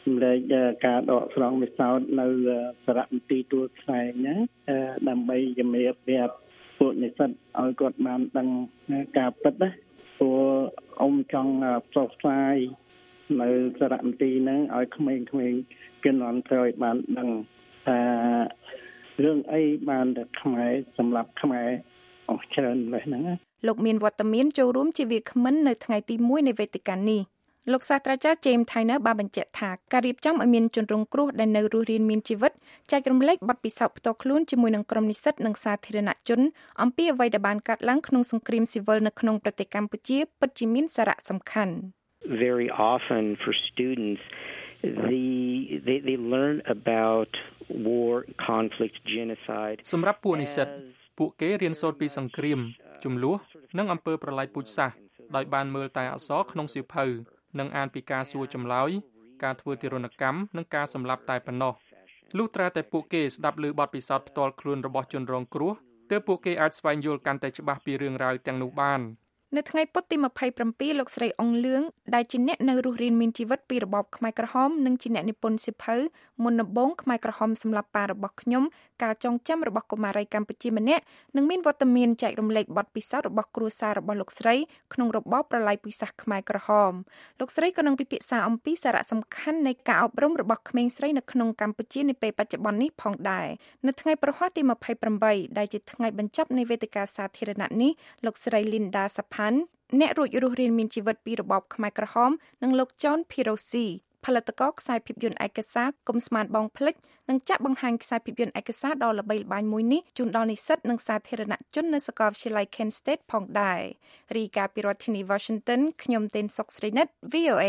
សម្រាប់ការដកស្រង់វិសោធន៍នៅសារមន្ទីរទួលខ្សែណាដើម្បីជំរាបប្រាប់ពួកនិស្សិតឲ្យគាត់បានដឹងការពិតណាព្រោះចង់ផ្សព្វផ្សាយនៅសារមន្ទីរហ្នឹងឲ្យក្មេងៗជំនាន់ក្រោយបានដឹងថារឿងអីបានតែខ្មែរសម្រាប់ខ្មែរអស់ច្រើនម្លេះហ្នឹងលោកមានវត្តមានចូលរួមជាវាគ្មិននៅថ្ងៃទី1នៃវេទិកានេះលោកសាស្ត្រាចារ្យ James Tyner បានបញ្ជាក់ថាការរៀបចំឲ្យមានជនរងគ្រោះដែលនៅរស់រានមានជីវិតចែករំលែកបទពិសោធន៍ផ្ទាល់ខ្លួនជាមួយនឹងក្រុមនិស្សិតនិងសាធារណជនអំពីអ្វីដែលបានកើតឡើងក្នុងសង្គ្រាមស៊ីវិលនៅក្នុងប្រទេសកម្ពុជាពិតជាមានសារៈសំខាន់ Very often for students they learn about war, conflict, genocide សម្រាប់ពួកនិស្សិតពួកគេរៀនសូត្រពីសង្គ្រាមជម្លោះនិងអំពើប្រល័យពូជសាសន៍ដោយបានមើលតែអក្សរក្នុងសៀវភៅនិងអានពីការសួរចម្លើយការធ្វើទារុណកម្មនិងការសម្លាប់តែប៉ុណ្ណោះលុះត្រាតែពួកគេស្ដាប់ឮបទពិសោធន៍ផ្ទាល់ខ្លួនរបស់ជនរងគ្រោះទើបពួកគេអាចស្វែងយល់កាន់តែច្បាស់ពីរឿងរ៉ាវទាំងនោះបាននៅថ្ងៃពុធទី27លោកស្រីអង្លឿងដែលជាអ្នកនៅរស់រានមានជីវិតពីរបបខ្មែរក្រហមនិងជាអ្នកនិពន្ធសៀវភៅមុនដំបូងខ្មែរក្រហមសម្លាប់ប៉ារបស់ខ្ញុំការចងចាំរបស់កុមារីកម្ពុជាម្នាក់នឹងមានវត្តមានចែករំលែកបទពិសោធន៍របស់គ្រួសាររបស់លោកស្រីក្នុងរបបប្រល័យពូជសាសន៍ខ្មែរក្រហមលោកស្រីក៏នឹងពិភាក្សាអំពីសារៈសំខាន់នៃការអប់រំរបស់ក្មេងស្រីនៅក្នុងកម្ពុជានាពេលបច្ចុប្បន្ននេះផងដែរនៅថ្ងៃប្រហ័សទី28ដែលជាថ្ងៃបញ្ចប់នៃវេទិកាសាធារណៈនេះលោកស្រី Linda Sapan អ្នករួចរស់រានមានជីវិតពីរបបខ្មែរក្រហមនិងលោក John Pirosi ផលិតករខ្សែភាពយន្តឯកសារកុំស្មានបងភ្លេចនឹងចាក់បង្ហាញខ្សែភាពយន្តឯកសារដ៏ល្បីល្បាញមួយនេះជូនដល់និស្សិតនិងសាធារណជននៅសាកលវិទ្យាល័យ Kent State ផងដែររីកាពីរដ្ឋធានី Washington ខ្ញុំទេនសុកស្រីនិត VOA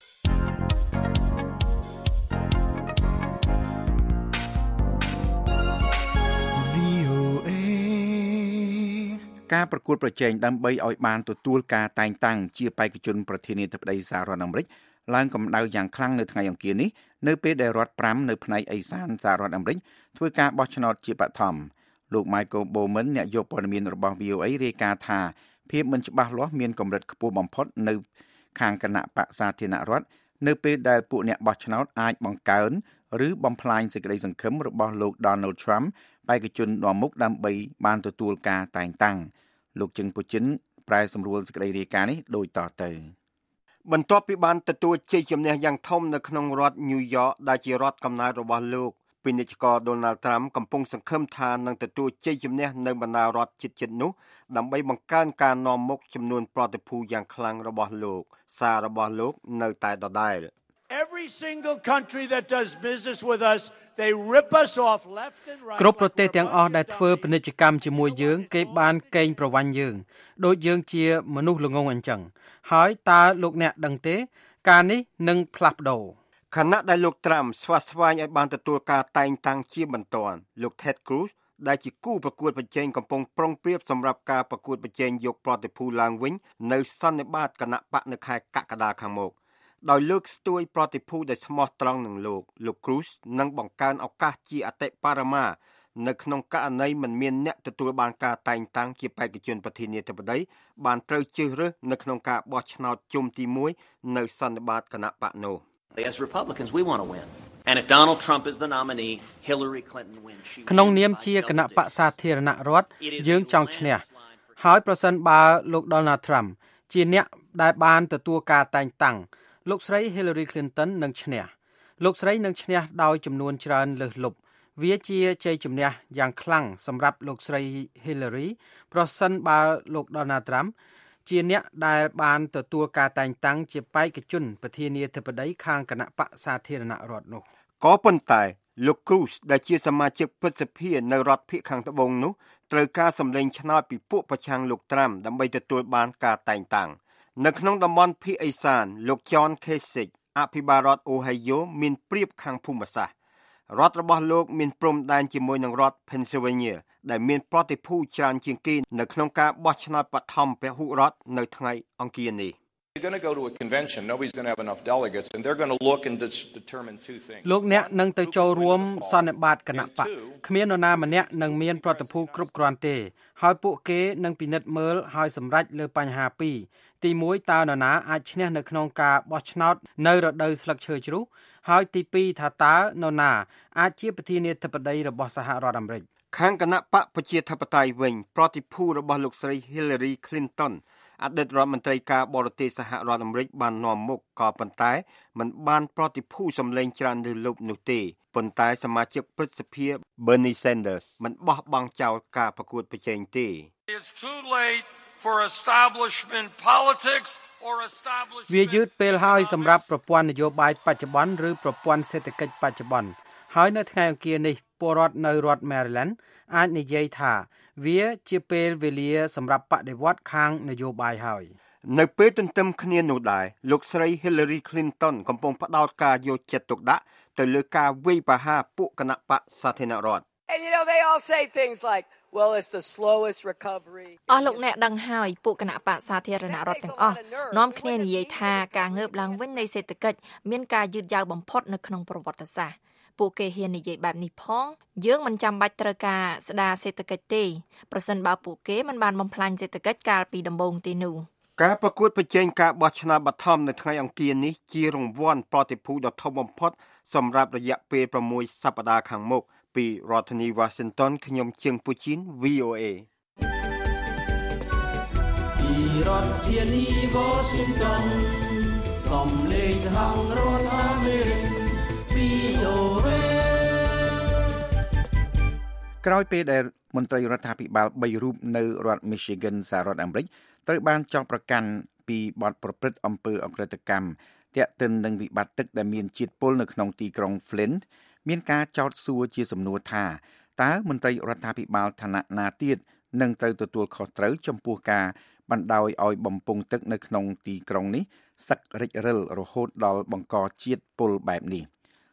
ការប្រកួតប្រជែងដើម្បីឲ្យបានទទួលការតែងតាំងជាបេក្ខជនប្រធានាធិបតីសហរដ្ឋអាមេរិកឡើងកម្ដៅយ៉ាងខ្លាំងនៅថ្ងៃអង្គារនេះនៅពេលដែលរដ្ឋ5នៅផ្នែកឦសានសហរដ្ឋអាមេរិកធ្វើការបោះឆ្នោតជាបឋមលោក Michael Bowman អ្នកយកព័ត៌មានរបស់ VOA រាយការណ៍ថាភាពមិនច្បាស់លាស់មានកម្រិតខ្ពស់បំផុតនៅខាងគណៈបក្សសាធារណរដ្ឋនៅពេលដែលពួកអ្នកបោះឆ្នោតអាចបង្កើនឬបំផ្លាញសេចក្តីសង្ឃឹមរបស់លោក Donald Trump បេក្ខជននាំមុខដើម្បីបានទទួលការតែងតាំងលោកជឹងពូជិនប្រែសម្រួលសេចក្តីរាយការណ៍នេះដូចតទៅបន្ទាប់ពីបានទទួលជ័យជំនះយ៉ាងធំនៅក្នុងរដ្ឋ New York ដែលជារដ្ឋកំណើតរបស់លោកពាណិជ្ជករ Donald Trump កំពុងសង្ឃឹមថានឹងទទួលជ័យជំនះនៅបណ្ដារដ្ឋជិតៗនោះដើម្បីបង្កើនការនាំមុខចំនួនប្រតិភូយ៉ាងខ្លាំងរបស់លោកសាររបស់លោកនៅតែដដែល Every single country that does business with us they rip us off left and right គ្រប់ប្រទេសទាំងអស់ដែលធ្វើពាណិជ្ជកម្មជាមួយយើងគេបានកេងប្រវ័ញ្ចយើងដូចយើងជាមនុស្សល្ងងអញ្ចឹងហើយតើលោកអ្នកដឹងទេការនេះនឹងផ្លាស់ប្ដូរខណៈដែលលោកត្រាំស្វាស្វែងឲ្យបានទទួលការតែងតាំងជាបន្ទាន់លោក Ted Cruz ដែលជាគូប្រកួតប្រជែងកំពុងប្រុងប្រៀបសម្រាប់ការប្រកួតប្រជែងយកប្រតិភូឡើងវិញនៅសន្និបាតគណៈបកនៅខែកក្កដាខាងមុខដោយលើកស្ទួយប្រតិភូដែលស្មោះត្រង់នឹងលោក Cruz នឹងបង្កើនឱកាសជាអតិបរមានៅក្នុងករណីមិនមានអ្នកទទួលបានការតែងតាំងជាបេក្ខជនប្រធានាធិបតីបានត្រូវជ្រើសរើសនៅក្នុងការបោះឆ្នោតជុំទី1នៅសន្និបាតគណៈបកនោះ As Republicans we want to win and if Donald Trump is the nominee Hillary Clinton wins ក្នុងនាមជាគណៈបកសាធារណរដ្ឋយើងចង់ឈ្នះហើយប្រសិនបើលោក Donald Trump ជាអ្នកដែលបានទទួលការតែងតាំងលោកស្រី Hillary Clinton នឹងឈ្នះលោកស្រីនឹងឈ្នះដោយចំនួនច្រើនលើសលប់វាជាជ័យជំនះយ៉ាងខ្លាំងសម្រាប់លោកស្រី Hillary ប្រសិនបើលោក Donald Trump ជាអ្នកដែលបានទទួលការតែងតាំងជាបេក្ខជនប្រធានាធិបតីខាងគណៈបក្សសាធារណរដ្ឋនោះក៏ប៉ុន្តែលោក Cruz ដែលជាសមាជិកព្រឹទ្ធសភានៅរដ្ឋភាគខាងត្បូងនោះត្រូវការសម្លេងឆ្នោតពីពួកប្រឆាំងលោក Trump ដើម្បីទទួលបានការតែងតាំងនៅក្នុងតំបន់ភាគឦសានលោក John Kasich អភិបាលរដ្ឋ Ohio មានប្រៀបខាងភូមិសាស្ត្ររដ្ឋរបស់លោកមានព្រំដែនជាមួយនឹងរដ្ឋ Pennsylvania ដែលមានប្រតិភូច្រើនជាងគេនៅក្នុងការបោះឆ្នោតបឋមពហុរដ្ឋនៅថ្ងៃអង្គារនេះ You're going to go to a convention. Nobody's going to have enough delegates, and they're going to look and determine two things. លោកអ្នកនឹងទៅចូលរួមសន្និបាតគណៈបកគ្មាននរណាម្នាក់នឹងមានប្រតិភូគ្រប់គ្រាន់ទេហើយពួកគេនឹងពិនិត្យមើលហើយសម្រេចលើបញ្ហាពីរទី1តើនរណាអាចឈ្នះនៅក្នុងការបោះឆ្នោតនៅរដូវស្លឹកឈើជ្រុះហើយទី2ថាតើនរណាអាចជាប្រធានាធិបតីរបស់សហរដ្ឋអាមេរិកខាងគណៈបកប្រជាធិបតេយ្យវិញប្រតិភូរបស់លោកស្រី Hillary Clinton អតីតរដ្ឋមន្ត្រីការបរទេសសហរដ្ឋអាមេរិកបាននាំមុខក៏ប៉ុន្តែមិនបានប្រតិភូសម្លេងច្រើនលើលុបនោះទេប៉ុន្តែសមាជិកព្រឹទ្ធសភា Bernie Sanders មិនបោះបង់ចោលការប្រកួតប្រជែងទេ It's too late for establishment politics or establishment វាយឺតពេលហើយសម្រាប់ប្រព័ន្ធនយោបាយបច្ចុប្បន្នឬប្រព័ន្ធសេដ្ឋកិច្ចបច្ចុប្បន្នហើយនៅថ្ងៃអង្គារនេះពលរដ្ឋនៅរដ្ឋ Maryland អាចនិយាយថាវាជាពេលវេលាសម្រាប់បដិវត្តន៍ខាងនយោបាយហើយនៅពេលទន្ទឹមគ្នានោះដែរលោកស្រី Hillary Clinton កំពុងផ្ដោតការយកចិត្តទុកដាក់ទៅលើការវាយប្រហារពួកគណៈបកសាធារណរដ្ឋ And you know they all say things like well it's the slowest recovery អស់លោកអ្នកដឹងហើយពួកគណៈបកសាធារណរដ្ឋទាំងអស់នាំគ្នានិយាយថាការងើបឡើងវិញនៃសេដ្ឋកិច្ចមានការយឺតយ៉ាវបំផុតនៅក្នុងប្រវត្តិសាស្ត្រពួកគេហ៊ាននិយាយបែបនេះផងយើងមិនចាំបាច់ត្រូវការស្ដារសេដ្ឋកិច្ចទេប្រសិនបើពួកគេមិនបានបំផ្លាញសេដ្ឋកិច្ចកាលពីដំបូងទេនោះការប្រកួតប្រជែងការបោះឆ្នោតបឋមនៅថ្ងៃអង្គារនេះជារង្វាន់ប្រតិភូដ៏ធំបំផុតសម្រាប់រយៈពេល6សប្តាហ៍ខាងមុខពីរដ្ឋធានី Washington ខ្ញុំជើងពូជីន VOA ពីរដ្ឋធានី Washington សំឡេងសហរដ្ឋអាមេរិក VOA ក្រោយពេលដែលមន្ត្រីរដ្ឋាភិបាល3រូបនៅរដ្ឋ Michigan សហរដ្ឋអាមេរិកត្រូវបានចោទប្រកាន់ពីបទប្រព្រឹត្តអំពើអក្រិតកម្មទាក់ទិននឹងវិបត្តិទឹកដែលមានជាតិពុលនៅក្នុងទីក្រុង Flint មានការចោទសួរជាសំណួរថាតើមន្ត្រីរដ្ឋាភិបាលឋានៈណាទៀតនឹងត្រូវទទួលខុសត្រូវចំពោះការបណ្ដោយឲ្យបំពង់ទឹកនៅក្នុងទីក្រុងនេះសឹករិចរិលរហូតដល់បង្កជាតិពុលបែបនេះ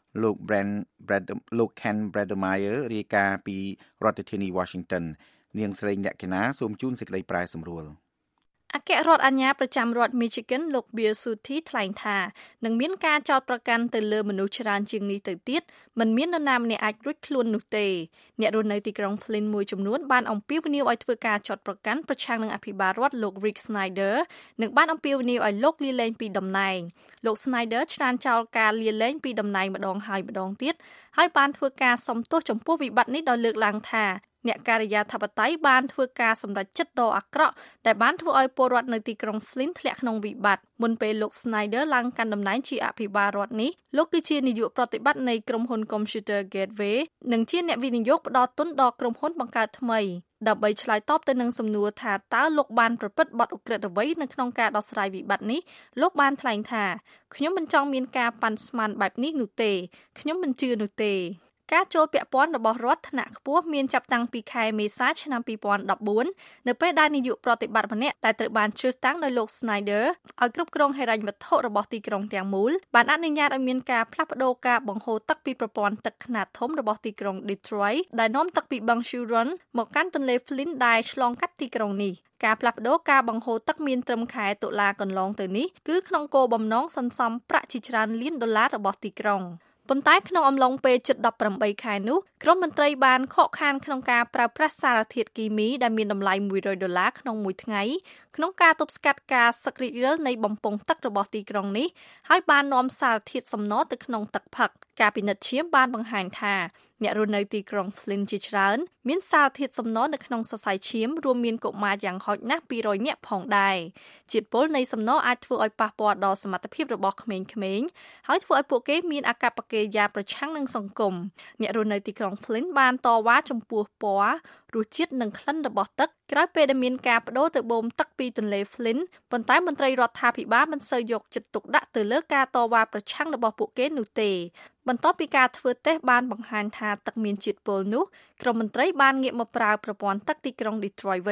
លោក Ken Bredermeyer រាយការណ៍ពីរដ្ឋធានី Washington នាងស្រីអ្នកកណាសូមជូនសេចក្តីប្រែសម្រួលអគ្គរដ្ឋអាជ្ញាប្រចាំរដ្ឋ Michigan លោក Bill Sutti ថ្លែងថានឹងមានការចោទប្រកាន់ទៅលើមនុស្សច្រើនជាងនេះទៅទៀតមិនមាននរណាម្នាក់អាចរួចខ្លួននោះទេអ្នករស់នៅទីក្រុង Flint មួយចំនួនបានអំពាវនាវឲ្យធ្វើការចោទប្រកាន់ប្រឆាំងនឹងអភិបាលរដ្ឋលោក Rick Snyder និងបានអំពាវនាវឲ្យលោកលាលែងពីតំណែងលោក Snyder ច្រានចោលការលាលែងពីតំណែងម្ដងហើយម្ដងទៀតហើយបានធ្វើការសំទោសចំពោះវិបត្តិនេះដោយលើកឡើងថាអ្នកការិយាធិបតេយ្យបានធ្វើការសម្រេចចិត្តដ៏អាក្រក់ដែលបានធ្វើឲ្យពលរដ្ឋនៅទីក្រុង Flint ធ្លាក់ក្នុងវិបត្តិមុនពេលលោក Snyder ឡើងកាន់តំណែងជាអភិបាលរដ្ឋនេះលោកគឺជានាយកប្រតិបត្តិនៃក្រុមហ៊ុន Computer Gateway និងជាអ្នកវិនិយោគផ្ដល់ទុនដល់ក្រុមហ៊ុនបង្កើតថ្មីដើម្បីឆ្លើយតបទៅនឹងសំណួរថាតើលោកបានប្រព្រឹត្តបទឧក្រិដ្ឋអ្វីនៅក្នុងការដោះស្រាយវិបត្តិនេះលោកបានថ្លែងថាខ្ញុំមិនចង់មានការប៉ាន់ស្មានបែបនេះនោះទេខ្ញុំមិនជឿនោះទេការចូលពាក់ព័ន្ធរបស់រដ្ឋថ្នាក់ខ្ពស់មានចាប់តាំងពីខែមេសាឆ្នាំ2014នៅពេលដែលនាយកប្រតិបត្តិម្នាក់ដែលត្រូវបានជ្រើសតាំងដោយលោក Snyder ឲ្យគ្រប់គ្រងហិរញ្ញវត្ថុរបស់ទីក្រុងទាំងមូលបានអនុញ្ញាតឲ្យមានការផ្លាស់ប្តូរការបង្ហូរទឹកពីប្រព័ន្ធទឹកខ្នាតធំរបស់ទីក្រុង Detroit ដែលនាំទឹកពីបឹង Huron មកកាន់ទន្លេ Flint ដែលឆ្លងកាត់ទីក្រុងនេះការផ្លាស់ប្តូរការបង្ហូរទឹកមានត្រឹមខែតុលាកន្លងទៅនេះគឺក្នុងគោលបំណងសន្សំប្រាក់ជាច្រើនលានដុល្លាររបស់ទីក្រុងប៉ុន្តែក្នុងអំឡុងពេលជិត18ខែនោះក្រុមមន្ត្រីបានខកខានក្នុងការប្រើប្រាស់សារធាតុគីមីដែលមានតម្លៃ$100ក្នុងមួយថ្ងៃក្នុងការទប់ស្កាត់ការសឹករីករាលនៃបំពង់ទឹករបស់ទីក្រុងនេះហើយបាននាំសារធាតុសំណទៅក្នុងទឹកផឹកការពិនិត្យឈាមបានបង្ហាញថាអ្នករស់នៅទីក្រុង Flint ជាច្រើនមានសារធាតុសំណនៅក្នុងសរសៃឈាមរួមមានកុមារយ៉ាងហោចណាស់200នាក់ផងដែរជាតិពុលនៃសំណអាចធ្វើឲ្យប៉ះពាល់ដល់សមត្ថភាពរបស់ក្មេងៗហើយធ្វើឲ្យពួកគេមានអាកប្បកិរិយាប្រឆាំងនឹងសង្គមអ្នករស់នៅទីក្រុង Flint បានតវ៉ាចំពោះពណ៌រសជាតិនិងក្លិនរបស់ទឹកក្រោយពេលដែលមានការបដូរទៅបូមទឹកពីទន្លេ Flint ប៉ុន្តែមន្ត្រីរដ្ឋាភិបាលមិនសូវយកចិត្តទុកដាក់ទៅលើការតវ៉ាប្រឆាំងរបស់ពួកគេនោះទេបន្ទាប់ពីការធ្វើតេស្តបានបង្ហាញថាទឹកមានជាតិពុលនោះក្រុមមន្ត្រីបានងាកមកប្រើប្រព័ន្ធទឹកទីក្រុង Detroit វិញ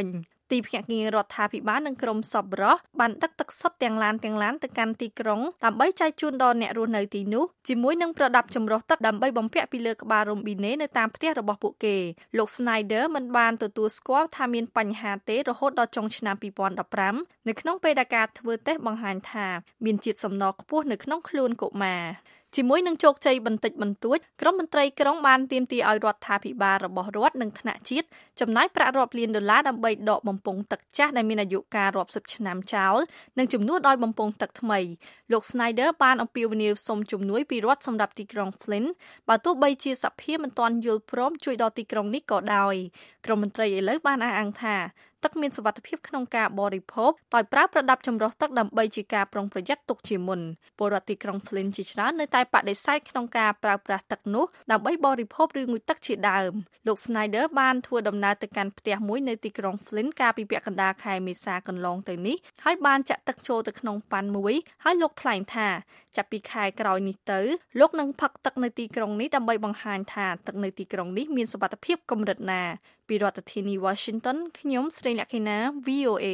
ទីភ្នាក់ងាររដ្ឋាភិបាលនិងក្រុមសប្បុរសបានដឹកទឹកសុទ្ធទាំងឡានទៅកាន់ទីក្រុងដើម្បីចែកជូនដល់អ្នករស់នៅទីនោះជាមួយនឹងប្រដាប់ចម្រោះទឹកដើម្បីបំពាក់ពីលើក្បាលរ៉ូប៊ីណេនៅតាមផ្ទះរបស់ពួកគេលោក Snyder មិនបានទទួលស្គាល់ថាមានបញ្ហាទេរហូតដល់ចុងឆ្នាំ2015នៅក្នុងពេលដែលការធ្វើតេស្តបង្ហាញថាមានជាតិសំណល់ខ្ពស់នៅក្នុងខ្លួនកុមារជាមួយនឹងជោគជ័យបន្តិចបន្តួចក្រុមមន្ត្រីក្រុងបានទាមទារឲ្យរដ្ឋាភិបាលរបស់រដ្ឋនិងថ្នាក់ជាតិចំណាយប្រាក់រាប់លានដុល្លារដើម្បីដកបំពង់ទឹកចាស់ដែលមានអាយុកាលរាប់សិបឆ្នាំចោលនិងជំនួសដោយបំពង់ទឹកថ្មីលោក Snyder បានអំពាវនាវសុំជំនួយពីរដ្ឋសម្រាប់ទីក្រុង Flint បើទោះបីជាសភាមិនទាន់យល់ព្រមជួយដល់ទីក្រុងនេះក៏ដោយក្រុមមន្ត្រីឥឡូវបានអះអាងថាទឹកមានសុវត្ថិភាពក្នុងការបរិភោគដោយប្រើប្រដាប់ចម្រោះទឹកដើម្បីជាការប្រុងប្រយ័ត្នទុកជាមុនពលរដ្ឋទីក្រុង Flint ជាច្រើននៅតែបដិសេធក្នុងការប្រើប្រាស់ទឹកនោះដើម្បីបរិភោគឬងូតទឹកជាដើមលោក Snyder បានធ្វើដំណើរទៅកាន់ផ្ទះមួយនៅទីក្រុង Flint កាលពីពាក់កណ្ដាលខែមេសាកន្លងទៅនេះហើយបានចាក់ទឹកចូលទៅក្នុងប៉ាន់មួយហើយលោកថ្លែងថាចាប់ពីខែក្រោយនេះទៅលោកនឹងផឹកទឹកនៅទីក្រុងនេះដើម្បីបង្ហាញថាទឹកនៅទីក្រុងនេះមានសុវត្ថិភាពកម្រិតណាពីរដ្ឋធានី Washington ខ្ញុំស្រីលក្ខិណា VOA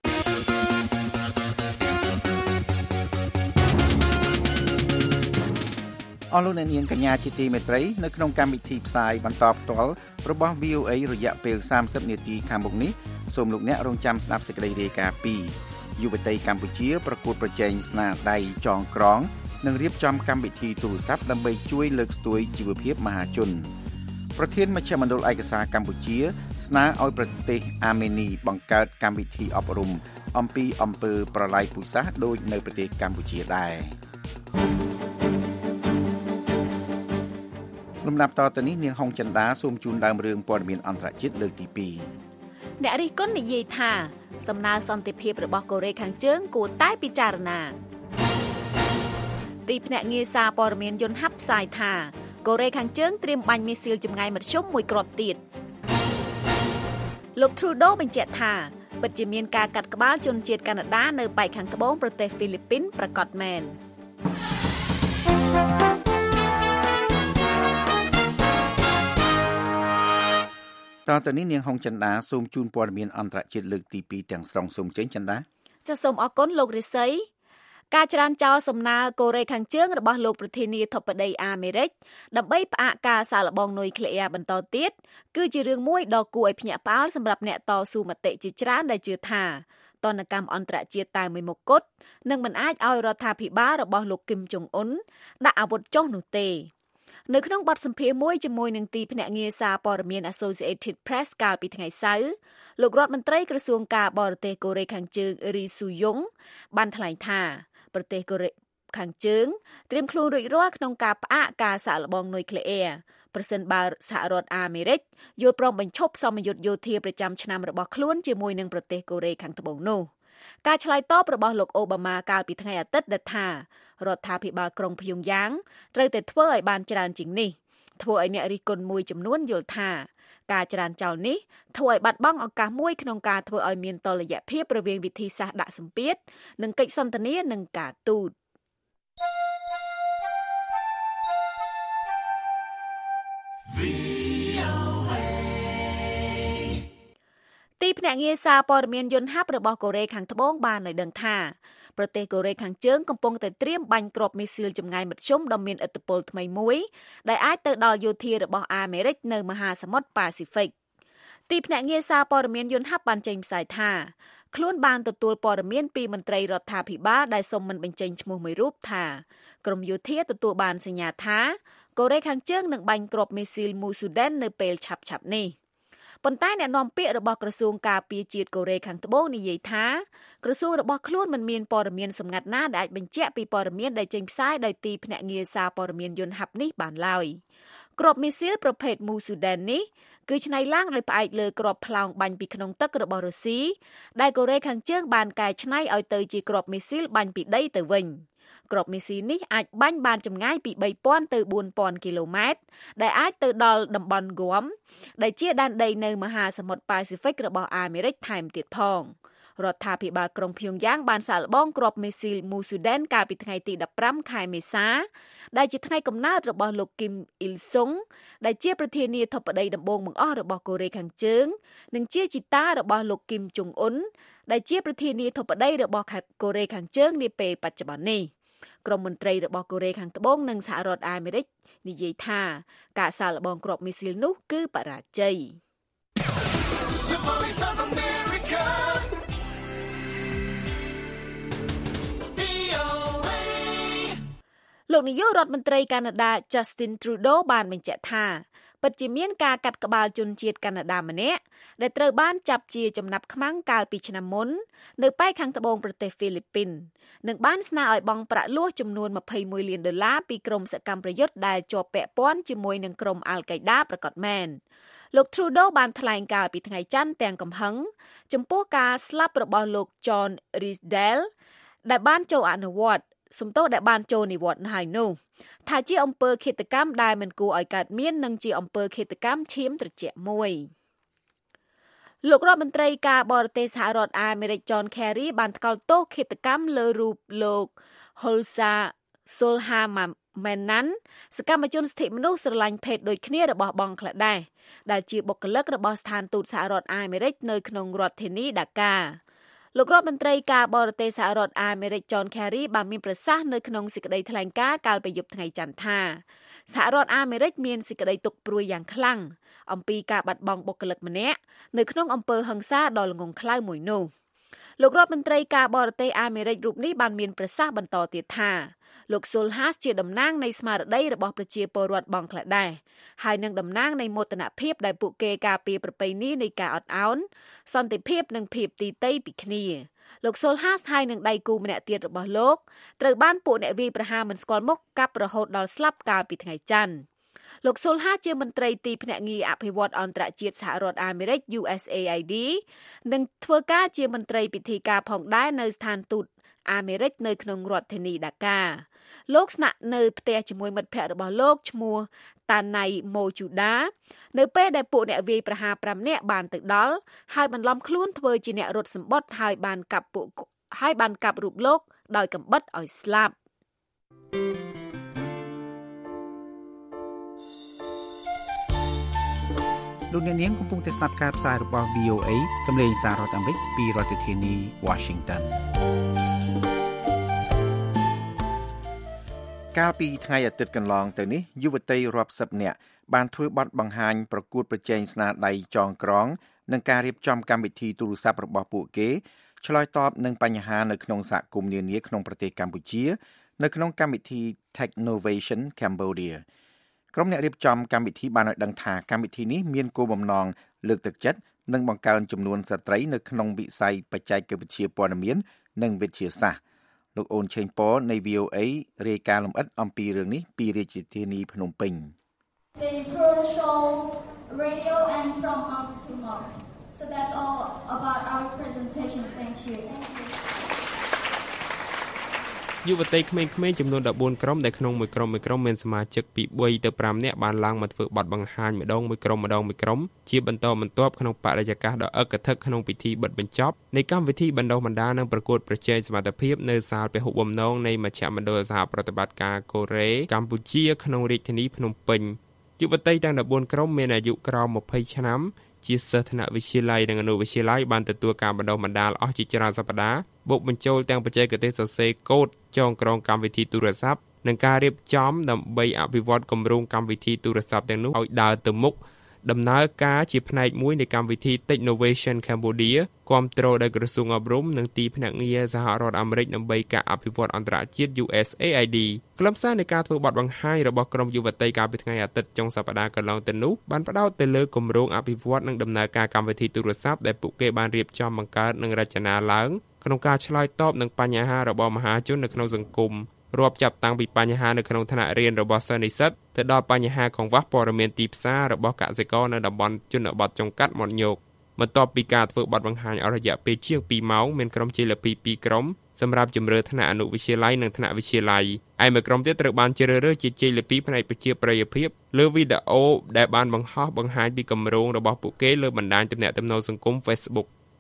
អស់លោកអ្នកនាងកញ្ញាជាទីមេត្រីនៅក្នុងកម្មវិធីផ្សាយបន្តផ្ទាល់របស់ VOA រយៈពេល30នាទីខាងមុខនេះសូមលោកអ្នករងចាំស្ដាប់សេចក្តីរាយការណ៍ពីយុវតីកម្ពុជាប្រកួតប្រជែងស្នាដៃចងក្រងនិងរៀបចំកម្មវិធីទូរស័ព្ទដើម្បីជួយលើកស្ទួយជីវភាពមហាជនប្រធានមជ្ឈមណ្ឌលឯកសារកម្ពុជាស្នើឲ្យប្រទេសអាមេនីបង្កើតកម្មវិធីអប់រំអំពីអំពើប្រល័យពូជសាសន៍ដូចនៅប្រទេសកម្ពុជាដែរលំដាប់តទៅនេះនាងហុងចិន្តាសូមជូនដើមរឿងព័ត៌មានអន្តរជាតិលើកទី2 អ្នករិះគន់និយាយថាសំណើសន្តិភាពរបស់កូរ៉េខាងជើងគួរតែពិចារណាទីភ្នាក់ងារសារព័ត៌មានយន្តហ័ព្ទផ្សាយថាកូរ៉េខាងជើងត្រៀមបាញ់មីស៊ីលចម្ងាយមធ្យមមួយគ្រាប់ទៀតលោក Trudeau បញ្ជាក់ថាពិតជាមានការកាត់ក្បាលជនជាតិកាណាដានៅប៉ែកខាងត្បូងប្រទេសហ្វីលីពីនប្រកាសមែនតទៅនេះនាងហុងចិន្តាសូមជូនព័ត៌មានអន្តរជាតិលើកទី2ទាំងស្រុងសូមចេញចិន្តាចាសសូមអរគុណលោករិស័យការច្រានចោលសំណើកូរ៉េខាងជើងរបស់លោកប្រធានាធិបតីអាមេរិកដើម្បីផ្អាកការសាកល្បងនុយក្លេអ៊ែរបន្តទៀតគឺជារឿងមួយដ៏គួរឲ្យភ្ញាក់ផ្អើលសម្រាប់អ្នកតស៊ូមតិជាច្រើនដែលជឿថាទណ្ឌកម្មអន្តរជាតិតែមួយមុខគត់នឹងមិនអាចឲ្យរដ្ឋាភិបាលរបស់លោកគឹមចុងអ៊ុនដាក់អាវុធចុះនោះទេនៅក្នុងបទសម្ភាសន៍មួយជាមួយនឹងទីភ្នាក់ងារសារព័ត៌មាន Associated Press កាលពីថ្ងៃសៅរ៍លោករដ្ឋមន្ត្រីក្រសួងការបរទេសកូរ៉េខាងជើងរីស៊ូយ៉ុងបានថ្លែងថាប្រទេសកូរ៉េខាងជើងត្រៀមខ្លួនរួចរាល់ក្នុងការផ្អាកការសាកល្បងនុយក្លេអ៊ែរប្រសិនបើសហរដ្ឋអាមេរិកយល់ព្រមបញ្ឈប់សម្ពយុទ្ធយោធាប្រចាំឆ្នាំរបស់ខ្លួនជាមួយនឹងប្រទេសកូរ៉េខាងត្បូងនោះការឆ្លើយតបរបស់លោកអូបាម៉ាកាលពីថ្ងៃអាទិត្យដែលថារដ្ឋាភិបាលក្រុងព្យុងយ៉ាងត្រូវតែធ្វើឲ្យបានច្រើនជាងនេះធ្វើឲ្យអ្នករិះគន់មួយចំនួនយល់ថាការច្រានចោលនេះធ្វើឲ្យបាត់បង់ឱកាសមួយក្នុងការធ្វើឲ្យមានតុល្យភាពរវាងវិធីសាស្ត្រដាក់សម្ពាធនិងកិច្ចសន្ទនានឹងការទូតទីភ្នាក់ងារសារព័ត៌មានយន្តហ័ព្ទរបស់កូរ៉េខាងត្បូងបានឲ្យដឹងថាប្រទេសកូរ៉េខាងជើងកំពុងតែត្រៀមបាញ់គ្រាប់មីស៊ីលចម្ងាយមធ្យមដ៏មានឥទ្ធិពលថ្មីមួយដែលអាចទៅដល់យោធារបស់អាមេរិកនៅមហាសមុទ្រប៉ាស៊ីហ្វិកទីភ្នាក់ងារសារព័ត៌មានយន្តហ័ព្ទបានចេញផ្សាយថាខ្លួនបានទទួលព័ត៌មានពីមន្ត្រីរដ្ឋាភិបាលដែលសុំមិនបញ្ចេញឈ្មោះមួយរូបថាក្រុមយោធាទទួលបានសញ្ញាថាកូរ៉េខាងជើងនឹងបាញ់គ្រាប់មីស៊ីលមូស៊ូដែននៅពេលឆាប់ៗនេះប៉ុន្តែអ្នកនាំពាក្យរបស់ក្រសួងការពារជាតិកូរ៉េខាងត្បូងនិយាយថាក្រសួងរបស់ខ្លួនមិនមានព័ត៌មានសម្ងាត់ណាដែលអាចបញ្ជាក់ពីព័ត៌មានដែលចេញផ្សាយដោយទីភ្នាក់ងារសារព័ត៌មានយន្តហ័ព្ទនេះបានឡើយគ្រាប់មីស៊ីលប្រភេទមូស៊ូដែននេះគឺច្នៃឡើងដោយផ្អែកលើគ្រាប់ផ្លោងបាញ់ពីក្នុងទឹករបស់រុស្ស៊ីដែលកូរ៉េខាងជើងបានកែច្នៃឲ្យទៅជាគ្រាប់មីស៊ីលបាញ់ពីដីទៅវិញគ្រាប់មីស៊ីលនេះអាចបាញ់បានចម្ងាយពី 3000 ទៅ 4000 គីឡូម៉ែត្រដែលអាចទៅដល់តំបន់ហ្គួមដែលជាដែនដីនៅមហាសមុទ្រប៉ាស៊ីហ្វិករបស់អាមេរិកថែមទៀតផងរដ្ឋាភិបាលក្រុងព្យុងយ៉ាងបានសាកល្បងគ្រាប់មីស៊ីលមូស៊ូដែនកាលពីថ្ងៃទី15ខែមេសាដែលជាថ្ងៃកំណើតរបស់លោកគីមអ៊ីលសុងដែលជាប្រធានាធិបតីដំបូងបង្អស់របស់កូរ៉េខាងជើងនិងជាជីតារបស់លោកគីមចុងអ៊ុនដែលជាប្រធានាធិបតីរបស់កូរ៉េខាងជើងនាពេលបច្ចុប្បន្ននេះក្រុមមន្ត្រីរបស់កូរ៉េខាងត្បូងនិងសហរដ្ឋអាមេរិកនិយាយថាការសាកល្បងគ្រាប់មីស៊ីលនោះគឺបរាជ័យលោកនាយករដ្ឋមន្ត្រីកាណាដា Justin Trudeau បានបញ្ជាក់ថាពិតជាមានការកាត់ក្បាលជនជាតិកាណាដាម្នាក់ដែលត្រូវបានចាប់ជាចំណាប់ខ្មាំងកាលពីឆ្នាំមុននៅប៉ែកខាងត្បូងប្រទេសហ្វីលីពីននិងបានស្នើឲ្យបង់ប្រាក់លួសចំនួន$21 លានពីក្រុមសកម្មប្រយុទ្ធដែលជាប់ពាក់ព័ន្ធជាមួយនឹងក្រុមអាល់កៃដាប្រកាសមែនលោក Trudeau បានថ្លែងកាលពីថ្ងៃច័ន្ទទាំងកំហឹងចំពោះការស្លាប់របស់លោក John Ridsdale ដែលបានចូលនិវត្តន៍ហើយនោះថាជាអំពើឃាតកម្មដែលមិនគួរឲ្យកើតមាននិងជាអំពើឃាតកម្មឈាមត្រជាក់មួយលោករដ្ឋមន្ត្រីការបរទេសសហរដ្ឋអាមេរិក John Kerry បានថ្កោលទោសឃាតកម្មលើរូបលោក Hulsa Sulhamanan សកម្មជនសិទ្ធិមនុស្សស្រឡាញ់ភេទដូចគ្នារបស់បង់ក្លាដេសដែលជាបុគ្គលិករបស់ស្ថានទូតសហរដ្ឋអាមេរិកនៅក្នុងរដ្ឋធានីដាកាលោករដ្ឋមន្ត្រីការបរទេសសហរដ្ឋអាមេរិក John Kerry បានមានប្រសាសន៍នៅក្នុងសេចក្តីថ្លែងការណ៍កាលពីយប់ថ្ងៃច័ន្ទថាសហរដ្ឋអាមេរិកមានសេចក្តីទុក្ខព្រួយយ៉ាងខ្លាំងអំពីការបាត់បង់បុគ្គលិកម្នាក់នៅក្នុងអំពើហិង្សាដ៏ល្ងង់ខ្លៅមួយនោះលោករដ្ឋមន្ត្រីការបរទេសអាមេរិករូបនេះបានមានប្រសាសន៍បន្តទៀតថាលោក Sulhas ជាតំណាងនៃស្មារតីរបស់ប្រជាពលរដ្ឋបង់ក្លាដេសហើយនឹងតំណាងនៃមោទនភាពដែលពួកគេការពារប្រពៃណីនៃការអត់ឱនសន្តិភាពនិងភាពទីទៃពីគ្នាលោក Sulhas ហើយនឹងដៃគូម្នាក់ទៀតរបស់លោកត្រូវបានពួកអ្នកវាយប្រហារមិនស្គាល់មុខកាប់រហូតដល់ស្លាប់កាលពីថ្ងៃច័ន្ទលោក Sulhas ជាមន្ត្រីទីភ្នាក់ងារអភិវឌ្ឍអន្តរជាតិសហរដ្ឋអាមេរិក USAID និងធ្វើការជាមន្ត្រីពិធីការផងដែរនៅស្ថានទូតអាមេរិកនៅក្នុងរដ្ឋធានីដាកាលោកស្នាក់នៅផ្ទះជាមួយមិត្តភ័ក្តិរបស់លោកឈ្មោះតាណៃម៉ូជូដានៅពេលដែលពួកអ្នកវាយប្រហារ5នាក់បានទៅដល់ហើយបន្លំខ្លួនធ្វើជាអ្នករត់សម្បត្តិហើយបានកាប់រូបលោកដោយកាំបិតឲ្យស្លាប់លោកអ្នកនាងកំពុងតែស្ដាប់ការផ្សាយរបស់ VOA សម្លេងសាររដ្ឋអាមេរិកពីរដ្ឋធានី Washingtonកាលពីថ្ងៃអាទិត្យកន្លងទៅនេះយុវតីរាប់សិបនាក់បានធ្វើបទបង្ហាញប្រកួតប្រជែងស្នាដៃចងក្រងនិងការរៀបចំកម្មវិធីទូរស័ព្ទរបស់ពួកគេឆ្លើយតបនឹងបញ្ហានៅក្នុងសហគមន៍នានាក្នុងប្រទេសកម្ពុជានៅក្នុងកម្មវិធី Technovation Cambodia ក្រុមអ្នករៀបចំកម្មវិធីបានឲ្យដឹងថាកម្មវិធីនេះមានគោលបំណងលើកទឹកចិត្តនិងបង្កើនចំនួនស្ត្រីនៅក្នុងវិស័យបច្ចេកវិទ្យាព័ត៌មាននិងវិទ្យាសាស្ត្រលោកអូនឆេងប៉នៃ VOA រាយការណ៍លម្អិតអំពីរឿងនេះពីរាជធានីភ្នំពេញ The crucial radio and from off to north. So that's all about our presentation. Thank you. យុវតីក្មេងៗចំនួន14ក្រុមដែលក្នុងមួយក្រុមមានសមាជិកពី3ទៅ5នាក់បានឡើងមកធ្វើបទបង្ហាញម្ដងមួយក្រុមជាបន្តបន្ទាប់ក្នុងបរិយាកាសដ៏អឹកធឹកក្នុងពិធីបិទបញ្ចប់នៃកម្មវិធីបណ្ដុះបណ្ដាលនិងប្រកួតប្រជែងសមត្ថភាពនៅសាលពហុបំណងនៃមជ្ឈមណ្ឌលសហប្រតិបត្តិការកូរ៉េកម្ពុជាក្នុងរាជធានីភ្នំពេញយុវតីទាំង14ក្រុមមានអាយុក្រោម20ឆ្នាំជាសិស្សថ្នាក់វិទ្យាល័យនិងអនុវិទ្យាល័យបានទទួលការបណ្ដុះបណ្ដាលអស់ជាច្រើនសប្ដាហ៍បូកបញ្ចូលទាំងបច្ចេកទេសសរសេរកូដចងក្រងកម្មវិធីទូរស័ព្ទនិងការរៀបចំដើម្បីអភិវឌ្ឍគម្រោងកម្មវិធីទូរស័ព្ទទាំងនោះឲ្យដើរទៅមុខដំណើរការជាផ្នែកមួយនៃកម្មវិធី Technovation Cambodia គាំទ្រដោយក្រសួងអប់រំនិងទីភ្នាក់ងារសហរដ្ឋអាមេរិកដើម្បីការអភិវឌ្ឍអន្តរជាតិ USAID ខ្លឹមសារនៃការធ្វើបទបង្ហាញរបស់ក្រុមយុវតីកាលពីថ្ងៃអាទិត្យចុងសប្តាហ៍កន្លងទៅនោះបានផ្ដោតទៅលើគម្រោងអភិវឌ្ឍនិងដំណើរការកម្មវិធីទូរស័ព្ទដែលពួកគេបានរៀបចំបង្កើតនិងរចនាឡើងក្នុងការឆ្លើយតបនឹងបញ្ហារបស់មហាជននៅក្នុងសង្គមរាប់ចាប់តាំងពីបញ្ហានៅក្នុងថ្នាក់រៀនរបស់សិស្សនិស្សិតទៅដល់បញ្ហាកង្វះព័ត៌មានទីផ្សាររបស់កសិករនៅតំបន់ជនបទចុងកាត់មាត់ញោកបន្ទាប់ពីការធ្វើបទបង្ហាញអស់រយៈពេលជាង2ម៉ោងមានក្រុមជលពី2ក្រុមសម្រាប់ជម្រើសថ្នាក់អនុវិទ្យាល័យនិងថ្នាក់វិទ្យាល័យឯមួយក្រុមទៀតត្រូវបានជ្រើសរើសជាជលពីផ្នែកប្រជាប្រិយភាពលើវីដេអូដែលបានបង្ហាញពីគម្រោងរបស់ពួកគេលើបណ្ដាញទំនាក់ទំនងសង្គម Facebook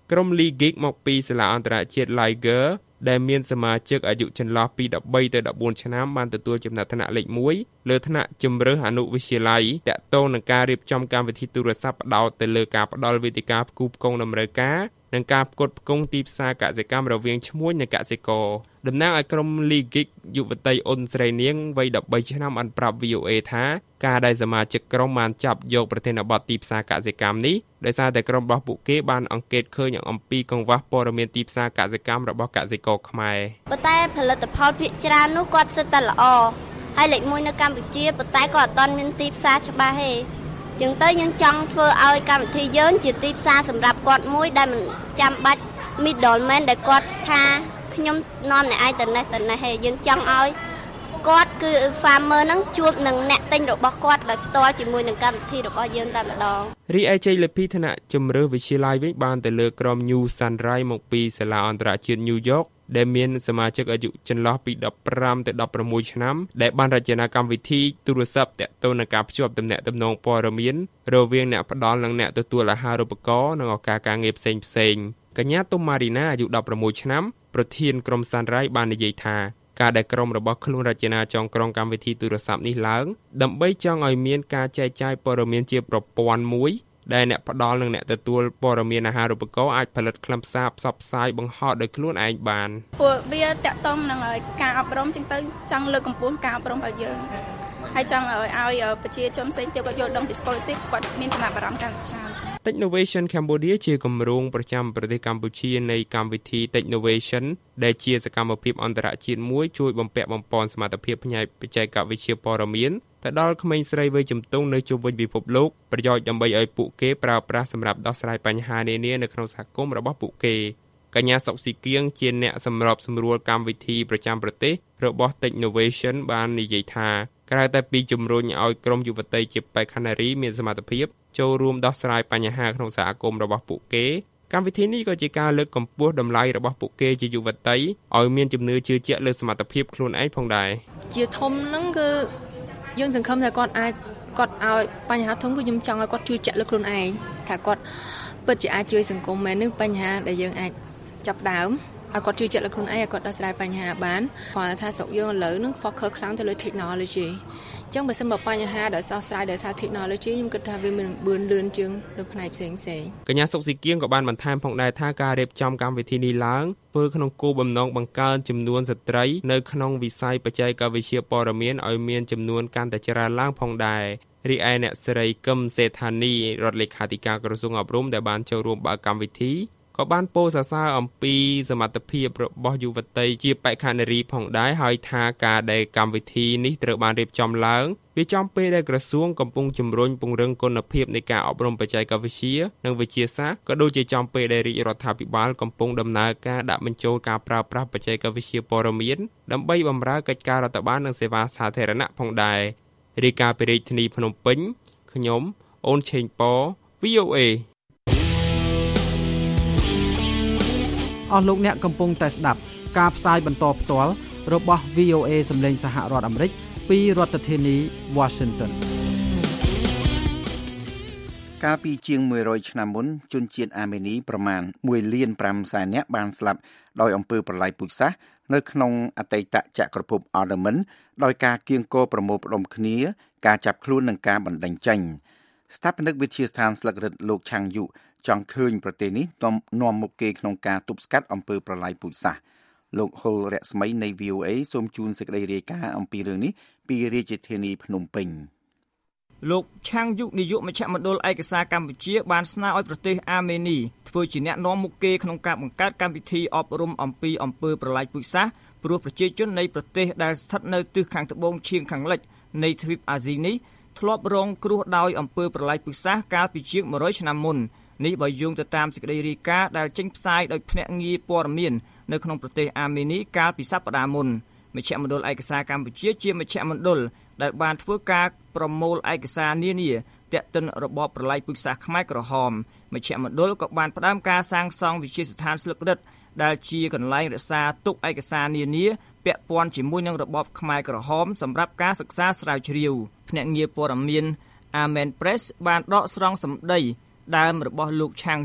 ក្រុម Lee Geek មកពីសាលាអន្តរជាតិ Liger ដែលមានសមាជិកអាយុចន្លោះពី13ទៅ14ឆ្នាំបានទទួលចំណាត់ថ្នាក់លេខ1លើថ្នាក់ជម្រើសអនុវិទ្យាល័យតាក់ទងនឹងការរៀបចំកម្មវិធីទូរស័ព្ទផ្ដោតទៅលើការផ្ដល់វេទិកាផ្គូផ្គងតម្រូវការនិងការផ្គត់ផ្គង់ទីផ្សារកសិកម្មរវាងឈ្មួញនិងកសិករតំណាងឲ្យក្រុម Lee Geek យុវតីអ៊ុនស្រីនាងវ័យ13ឆ្នាំបានប្រាប់ VOA ថាការដែលសមាជិកក្រុមបានចាប់យកប្រធានបទទីផ្សារកសិកម្មនេះដោយសារតែក្រុមរបស់ពួកគេបានអង្កេតឃើញអំពីកង្វះព័ត៌មានទីផ្សារកសិកម្មរបស់កសិករខ្មែរប៉ុន្តែផលិតផលភាគច្រើននោះគាត់សិតតែល្អហើយលេខ1នៅកម្ពុជាប៉ុន្តែគាត់អត់ទាន់មានទីផ្សារច្បាស់ទេចឹងទៅយើងចង់ធ្វើឲ្យកម្មវិធីយើងជាទីផ្សារសម្រាប់គាត់មួយដែលមិនចាំបាច់ middleman ដែលគាត់ថាខ្ញុំនាំអ្នកឯងទៅនេះទេយើងចង់ឲ្យគាត់គឺ farmer ហ្នឹងជួបនឹងអ្នកទិញរបស់គាត់ដោយផ្ទាល់ជាមួយនឹងកម្មវិធីរបស់យើងតែម្ដងរីឯជ័យលាភីថ្នាក់ជំរឿនវិទ្យាល័យវិញបានទៅលើក្រុម New Sunrise មកពីសាលាអន្តរជាតិ New York ដែលមានសមាជិកអាយុចន្លោះពី15ទៅ16ឆ្នាំដែលបានរចនាកម្មវិធីទូរស័ព្ទទាក់ទងនឹងការភ្ជាប់ទំនាក់ទំនងព័ត៌មានរវាងអ្នកផ្ដល់និងអ្នកទទួលអាហារូបករណ៍និងឱកាសការងារផ្សេងៗកញ្ញាទុំម៉ារីណាអាយុ16ឆ្នាំប្រធានក្រុម Sunrise បាននិយាយថាការដែលក្រុមរបស់ខ្លួនរចនាចងក្រងកម្មវិធីទូរស័ព្ទនេះឡើងដើម្បីចង់ឲ្យមានការចែកចាយព័ត៌មានជាប្រព័ន្ធមួយដែលអ្នកផ្ដល់និងអ្នកទទួលព័ត៌មានអាហារូបករណ៍អាចផលិតខ្លឹមសារផ្សព្វផ្សាយបង្ហោះដោយខ្លួនឯងបានពួកវាតាក់ទងនឹងការអប់រំចឹងទៅចង់លើកកម្ពស់ការអប់រំរបស់យើងហើយចង់ឲ្យប្រជាជនផ្សេងទៀតគាត់យល់ដឹងពី scholarship គាត់មានចំណាប់អារម្មណ៍កាន់តែច្រើន Technovation Cambodia ជាគម្រោងប្រចាំប្រទេសកម្ពុជានៃកម្មវិធី Technovation ដែលជាសកម្មភាពអន្តរជាតិមួយជួយបំពាក់បំប៉នសមត្ថភាពផ្នែកបច្ចេកវិទ្យាព័ត៌មានទៅដល់ក្មេងស្រីវ័យជំទង់នៅជុំវិញពិភពលោកប្រយោជន៍ដើម្បីឲ្យពួកគេប្រើប្រាស់សម្រាប់ដោះស្រាយបញ្ហានានានៅក្នុងសហគមន៍របស់ពួកគេកញ្ញាសុកស៊ីគៀងជាអ្នកសម្របសម្រួលកម្មវិធីប្រចាំប្រទេសរបស់ Technovation បាននិយាយថាក្រៅតែពីជំរុញឲ្យក្រុមយុវតីជាបេក្ខនារីមានសមត្ថភាពចូលរួមដោះស្រាយបញ្ហាក្នុងសហគមន៍របស់ពួកគេកម្មវិធីនេះក៏ជាការលើកកម្ពស់តម្លៃរបស់ពួកគេជាយុវតីឲ្យមានជំនឿជឿជាក់លើសមត្ថភាពខ្លួនឯងផងដែរជាធំហ្នឹងគឺយើងសង្ឃឹមថាគាត់ឲ្យបញ្ហាធំគឺខ្ញុំចង់ឲ្យគាត់ជឿជាក់លើខ្លួនឯងថាគាត់ពិតជាអាចជួយសង្គមមែននឹងបញ្ហាដែលយើងអាចចាប់ដើមឲ្យគាត់ជឿជាក់លើខ្លួនឯងឲ្យគាត់ដោះស្រាយបញ្ហាបានគាត់ថាស្រុកយើងឥឡូវហ្នឹង focus ខ្លាំងទៅលើ technology អញ្ចឹងបើសិនបើបញ្ហាដែលដោះស្រាយដោយសារ technology ខ្ញុំគិតថាវាមានបឿនលឿនជាងនៅផ្នែកផ្សេងកញ្ញាសុកស៊ីគៀងក៏បានបន្ថែមផងដែរថាការរៀបចំកម្មវិធីនេះឡើងធ្វើក្នុងគោលបំណងបង្កើនចំនួនស្ត្រីនៅក្នុងវិស័យបច្ចេកវិទ្យាព័ត៌មានឲ្យមានចំនួនកាន់តែច្រើនឡើងផងដែររីឯអ្នកស្រីកឹមសេដ្ឋានីរដ្ឋលេខាធិការក្រសួងអប់រំដែលបានចូលរួមបើកកម្មវិធីក៏បានពោលសរសើរអំពីសមត្ថភាពរបស់យុវតីជាបេក្ខនារីផងដែរហើយថាការដែលកម្មវិធីនេះត្រូវបានរៀបចំឡើងវាចំពេលដែលក្រសួងកំពុងជំរុញពង្រឹងគុណភាពនៃការអប់រំបច្ចេកវិទ្យានិងវិទ្យាសាស្ត្រក៏ដូចជាចំពេលដែលរាជរដ្ឋាភិបាលកំពុងដំណើរការដាក់បញ្ចូលការប្រើប្រាស់បច្ចេកវិទ្យាព័ត៌មានដើម្បីបម្រើកិច្ចការរដ្ឋបាលនិងសេវាសាធារណៈផងដែររាយការណ៍ពីរាជធានីភ្នំពេញខ្ញុំអូនឆេងប៉ VOA អស់លោកអ្នកកំពុងតែស្ដាប់ការផ្សាយបន្តផ្ទាល់របស់ VOA សម្លេងសហរដ្ឋអាមេរិកពីរដ្ឋធានី Washington កាលពីជាង100ឆ្នាំមុនជនជាតិអាមេនីប្រមាណ1.5 លាននាក់បានស្លាប់ដោយអំពើប្រល័យពូជសាសន៍នៅក្នុងអតីតចក្រភពអដឺមិនដោយការគៀងគរប្រមូលផ្ដុំគ្នាការចាប់ខ្លួននិងការបណ្តេញចេញស្ថាបនិកវិទ្យាស្ថានស្លឹករឹតលោកឆាំងយុចង់ឃើញប្រទេសនេះនាំមុខគេក្នុងការទប់ស្កាត់អំពើប្រល័យពូជសាសន៍លោកហុលរស្មីនៃ VOA សូមជូនសេចក្តីរាយការណ៍អំពីរឿងនេះពីរាជធានីភ្នំពេញលោកឆាំងយុនាយកមជ្ឈមណ្ឌលឯកសារកម្ពុជាបានស្នើឲ្យប្រទេសអាមេនីធ្វើជាអ្នកនាំមុខគេក្នុងការបង្កើតកម្មវិធីអប់រំអំពីអំពើប្រល័យពូជសាសន៍ព្រោះប្រជាជននៃប្រទេសដែលស្ថិតនៅទិសខាងត្បូងឈៀងខាងលិចនៃទ្វីបអាស៊ីនេះធ្លាប់រងគ្រោះដោយអំពើប្រល័យពូជសាសន៍កាលពីជាង100ឆ្នាំមុននេះបើយោងទៅតាមសេចក្តីរាយការណ៍ដែលចេញផ្សាយដោយភ្នាក់ងារព័ត៌មាននៅក្នុងប្រទេសអាមេនីកាលពីសប្តាហ៍មុនមជ្ឈមណ្ឌលឯកសារកម្ពុជាជាមជ្ឈមណ្ឌលដែលបានធ្វើការប្រមូលឯកសារនានាទាក់ទិនរបបប្រល័យពូជសាសន៍ខ្មែរក្រហមមជ្ឈមណ្ឌលក៏បានផ្ដើមការសាងសង់វិទ្យាស្ថានស្លឹករឹតដែលជាកន្លែងរក្សាទុកឯកសារនានាពាក់ព័ន្ធជាមួយនឹងរបបខ្មែរក្រហមសម្រាប់ការសិក្សាស្រាវជ្រាវភ្នាក់ងារព័ត៌មាន Amen Press បានដកស្រង់សម្ដីដើមរបស់លោកឆាំងយុ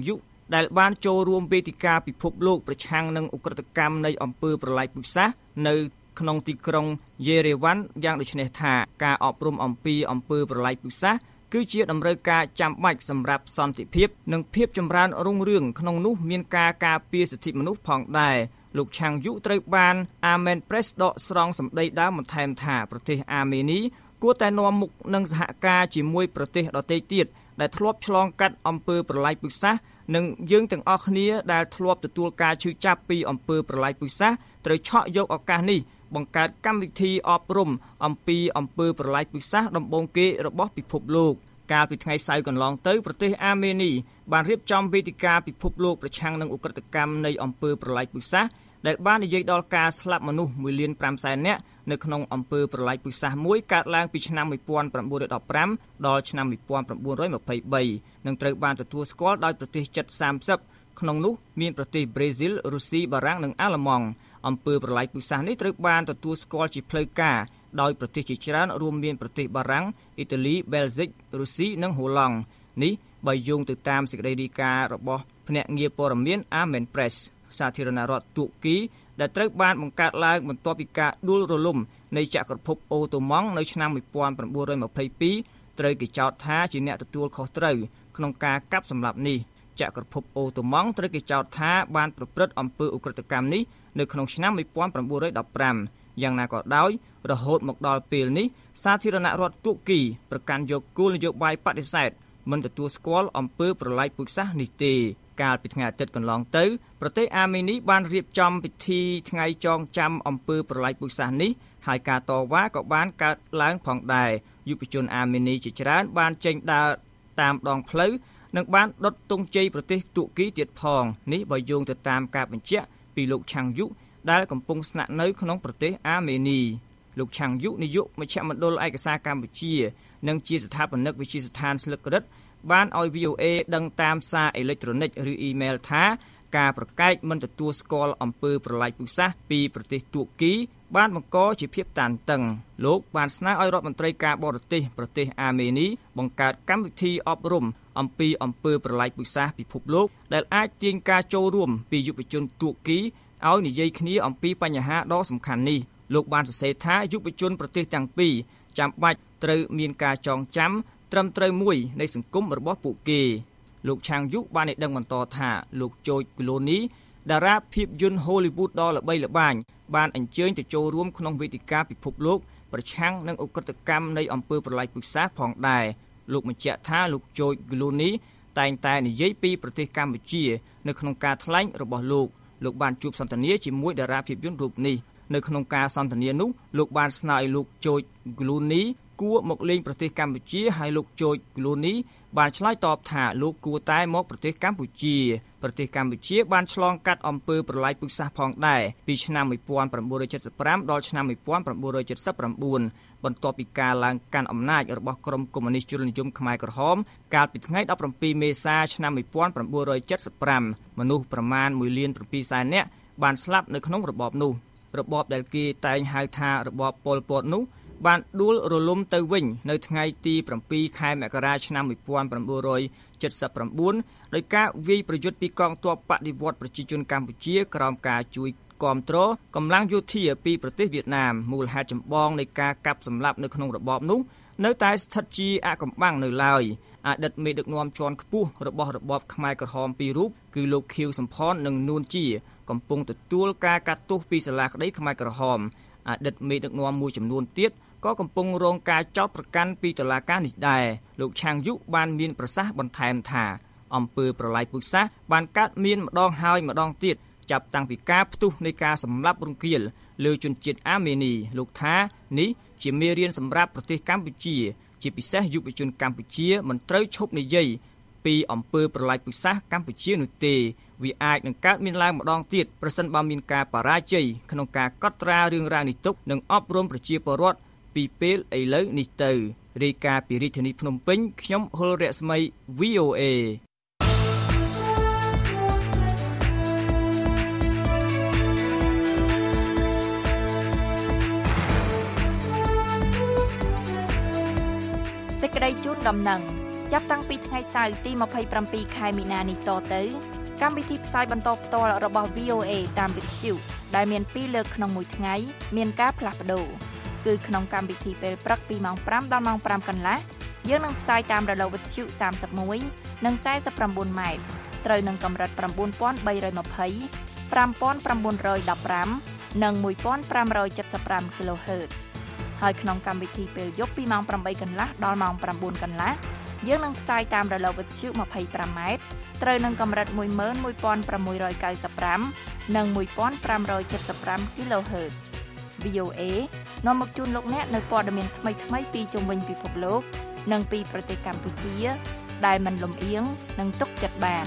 ដែលបានចូលរួមវេទិកាពិភពលោកប្រឆាំងនឹងឧក្រិដ្ឋកម្មនៃអំពើប្រល័យពូជសាសន៍នៅក្នុងទីក្រុងយេរេវ៉ាន់យ៉ាងដូចនេះថាការអប់រំអំពីអំពើប្រល័យពូជសាសន៍គឺជាតម្រូវការចាំបាច់សម្រាប់សន្តិភាពនិងភាពចម្រើនរុងរឿងក្នុងនោះមានការការពារសិទ្ធិមនុស្សផងដែរលោកឆាងយុត្រូវបាន Amen Press ដកស្រង់សម្ដីដើមបន្ថែមថាប្រទេសអាមេនីគួរតែនាំមុខនឹងសហការជាមួយប្រទេសដទៃទៀតដែលធ្លាប់ឆ្លងកាត់អំពើប្រល័យពូជសាសន៍និងយើងទាំងអស់គ្នាដែលធ្លាប់ទទួលការឈឺចាប់ពីអំពើប្រល័យពូជសាសន៍ត្រូវឆក់យកឱកាសនេះបង្កើតកម្មវិធីអប់រំអំពីអំពើប្រល័យពូជសាសន៍ដំបូងគេរបស់ពិភពលោកកាលពីថ្ងៃសៅរ៍កន្លងទៅប្រទេសអាមេនីបានរៀបចំវេទិកាពិភពលោកប្រឆាំងនឹងឧក្រិដ្ឋកម្មនៃអំពើប្រល័យពូជសាសន៍ដែលបាននិយាយដល់ការស្លាប់មនុស្ស 1.5 លាននាក់នៅក្នុងអំពើប្រល័យពូជសាសន៍មួយកើតឡើងពីឆ្នាំ 1915 ដល់ឆ្នាំ 1923 និងត្រូវបានទទួលស្គាល់ដោយប្រទេសជិត 30 ក្នុងនោះមានប្រទេសប្រេស៊ីល រុស្ស៊ី បារាំងនិងអាល្លឺម៉ង់អំពើប្រល័យពូជសាសន៍នេះត្រូវបានទទួលស្គាល់ជាផ្លូវការដោយប្រទេសជាច្រើនរួមមានប្រទេសបារាំង អ៊ីតាលី បែលហ្សិក រុស្ស៊ីនិងហូឡង់នេះបើយោងទៅតាមសេចក្តីរាយការណ៍របស់ភ្នាក់ងារព័ត៌មាន Amen Press សាធារណរដ្ឋទួរគីដែលត្រូវបានបង្កើតឡើងបន្ទាប់ពីការដួលរលំនៃចក្រភពអូតូម៉ង់នៅឆ្នាំ 1922 ត្រូវគេចោទថាជាអ្នកទទួលខុសត្រូវក្នុងការកាប់សម្លាប់នេះចក្រភពអូតូម៉ង់ត្រូវគេចោទថាបានប្រព្រឹត្តអំពើឧក្រិដ្ឋកម្មនេះនៅក្នុងឆ្នាំ 1915 យ៉ាងណាក៏ដោយរហូតមកដល់ពេលនេះសាធារណរដ្ឋទួរគីប្រកាន់យកគោលនយោបាយបដិសេធមិនទទួលស្គាល់អំពើប្រល័យពូជសាសន៍នេះទេកាលពីថ្ងៃអាទិត្យកន្លងទៅប្រទេសអាមេនីបានរៀបចំពិធីថ្ងៃចងចាំអំពើប្រល័យពូជសាសន៍នេះហើយការតវ៉ាក៏បានកើតឡើងផងដែរយុវជនអាមេនីជាច្រើនបានចេញដើរតាមដងផ្លូវនិងបានដុតទង់ជ័យប្រទេសទួរគីទៀតផងនេះបើយោងទៅតាមការបញ្ជាក់ពីលោកឆាងយុដែលកំពុងស្នាក់នៅក្នុងប្រទេសអាមេនីលោកឆាងយុនាយកមជ្ឈមណ្ឌលឯកសារកម្ពុជានិងជាស្ថាបនិកវិទ្យាស្ថានស្លឹករឹតបានឲ្យ VOA ដឹងតាមសារអេឡិចត្រូនិកឬអ៊ីមែលថាការប្រកែកមិនទទួលស្គាល់អំពើប្រល័យពូជសាសន៍ពីប្រទេសទួរគីបានបង្កជាភាពតានតឹងលោកបានស្នើឲ្យរដ្ឋមន្ត្រីការបរទេសប្រទេសអាមេនីបង្កើតកម្មវិធីអប់រំអំពីអំពើប្រល័យពូជសាសន៍ពិភពលោកដែលអាចទាញការចូលរួមពីយុវជនទួរគីឲ្យនិយាយគ្នាអំពីបញ្ហាដ៏សំខាន់នេះលោកបានសរសេរថាយុវជនប្រទេសទាំងពីរចាំបាច់ត្រូវមានការចងចាំត្រឹមត្រូវមួយនៃសង្គមរបស់ពួកគេលោកឆាងយុបានឲ្យដឹងបន្តថាលោកជូចគូឡូនីតារាភាពយន្ត Hollywood ដ៏ល្បីល្បាញបានអញ្ជើញទៅចូលរួមក្នុងវេទិកាពិភពលោកប្រឆាំងនឹងឧក្រិដ្ឋកម្មនៃអំពើប្រល័យពូជសាសន៍ផងដែរលោកបញ្ជាក់ថាលោកជូចគូឡូនីតែងតែនិយាយពីប្រទេសកម្ពុជានៅក្នុងការថ្លែងរបស់លោកបានជួបសន្ទនាជាមួយតារាភាពយន្តរូបនេះនៅក្នុងការសន្ទនានោះលោកបានស្នើឲ្យលោកជូចគូឡូនីគួរមកលេងប្រទេសកម្ពុជាហើយលោកជូចគូឡូនីបានឆ្លើយតបថាលោកគួរតែមកប្រទេសកម្ពុជាបានឆ្លងកាត់អំពើប្រល័យពូជសាសន៍ផងដែរពីឆ្នាំ 1975 ដល់ឆ្នាំ 1979 បន្ទាប់ពីការឡើងកាន់អំណាចរបស់ក្រុមកុម្មុយនីសជននិយមខ្មែរក្រហមកាលពីថ្ងៃ 17 មេសាឆ្នាំ 1975 មនុស្សប្រមាណ 1.7 លាននាក់បានស្លាប់នៅក្នុងរបបនោះរបបដែលគេតែងហៅថារបបប៉ុលពតនោះបានដួលរលំទៅវិញនៅថ្ងៃទី7ខែមករាឆ្នាំ 1979 ដោយការវាយប្រយុទ្ធពីកងទ័ពបដិវត្តប្រជាជនកម្ពុជាក្រោមការជួយគាំទ្រកម្លាំងយោធាពីប្រទេសវៀតណាមមូលហេតុចម្បងនៃការកាប់សម្លាប់នៅក្នុងរបបនោះនៅតែស្ថិតជាអកំបាំងនៅឡើយអតីតមេដឹកនាំជាន់ខ្ពស់របស់របបខ្មែរក្រហមពីររូបគឺលោកខៀវសំផននិងនួនជាកំពុងទទួលការកាត់ទោសពីសាលាក្តីខ្មែរក្រហមអតីតមេដឹកនាំមួយចំនួនទៀតក៏កំពុងរងការចោទប្រកាន់ពីតុលាការនេះដែរលោកឆាងយុបានមានប្រសាសន៍បន្ថែមថាអំពើប្រល័យពូជសាសន៍បានកើតមានម្ដងហើយម្ដងទៀតចាប់តាំងពីការផ្ទុះនៃការសម្លាប់រង្គាលលើជនជាតិអាមេនីលោកថានេះជាមេរៀនសម្រាប់ប្រទេសកម្ពុជាជាពិសេសយុវជនកម្ពុជាមិនត្រូវឈប់និយាយពីអំពើប្រល័យពូជសាសន៍កម្ពុជានោះទេវាអាចនឹងកើតមានឡើងម្ដងទៀតប្រសិនបើមានការបរាជ័យក្នុងការកត់ត្រារឿងរ៉ាវនេះទុកនិងអប់រំប្រជាពលរដ្ឋពីពេលឥឡូវនេះទៅរាយការណ៍ពីរាជធានីភ្នំពេញខ្ញុំហុលរស្មី VOA សេចក្តីជូនដំណឹងចាប់តាំងពីថ្ងៃសៅរ៍ទី27ខែមីនានេះតទៅកម្មវិធីផ្សាយបន្តផ្ទាល់របស់ VOA តាមវិទ្យុដែលមាន2លើកក្នុងមួយថ្ងៃមានការផ្លាស់ប្ដូរគឺក្នុងកម្មវិធីពេលព្រឹកពីម៉ោង5ដល់ម៉ោង5កន្លះយើងនឹងផ្សាយតាមរលកវិទ្យុ31និង49ម៉ែត្រត្រូវនឹងកម្រិត9320 5915 និង1575 kHz ហើយក្នុងកម្មវិធីពេលយប់ពីម៉ោង8កន្លះដល់ម៉ោង9កន្លះយើងនឹងផ្សាយតាមរលកវិទ្យុ25ម៉ែត្រត្រូវនឹងកម្រិត11690 និង1575 kHz VOA នាំមកជូនលោកអ្នកនៅព័ត៌មានថ្មីៗពីជុំវិញពិភពលោកនិងពីប្រទេសកម្ពុជាដែលមិនលំអៀងនិងទុកចិត្តបាន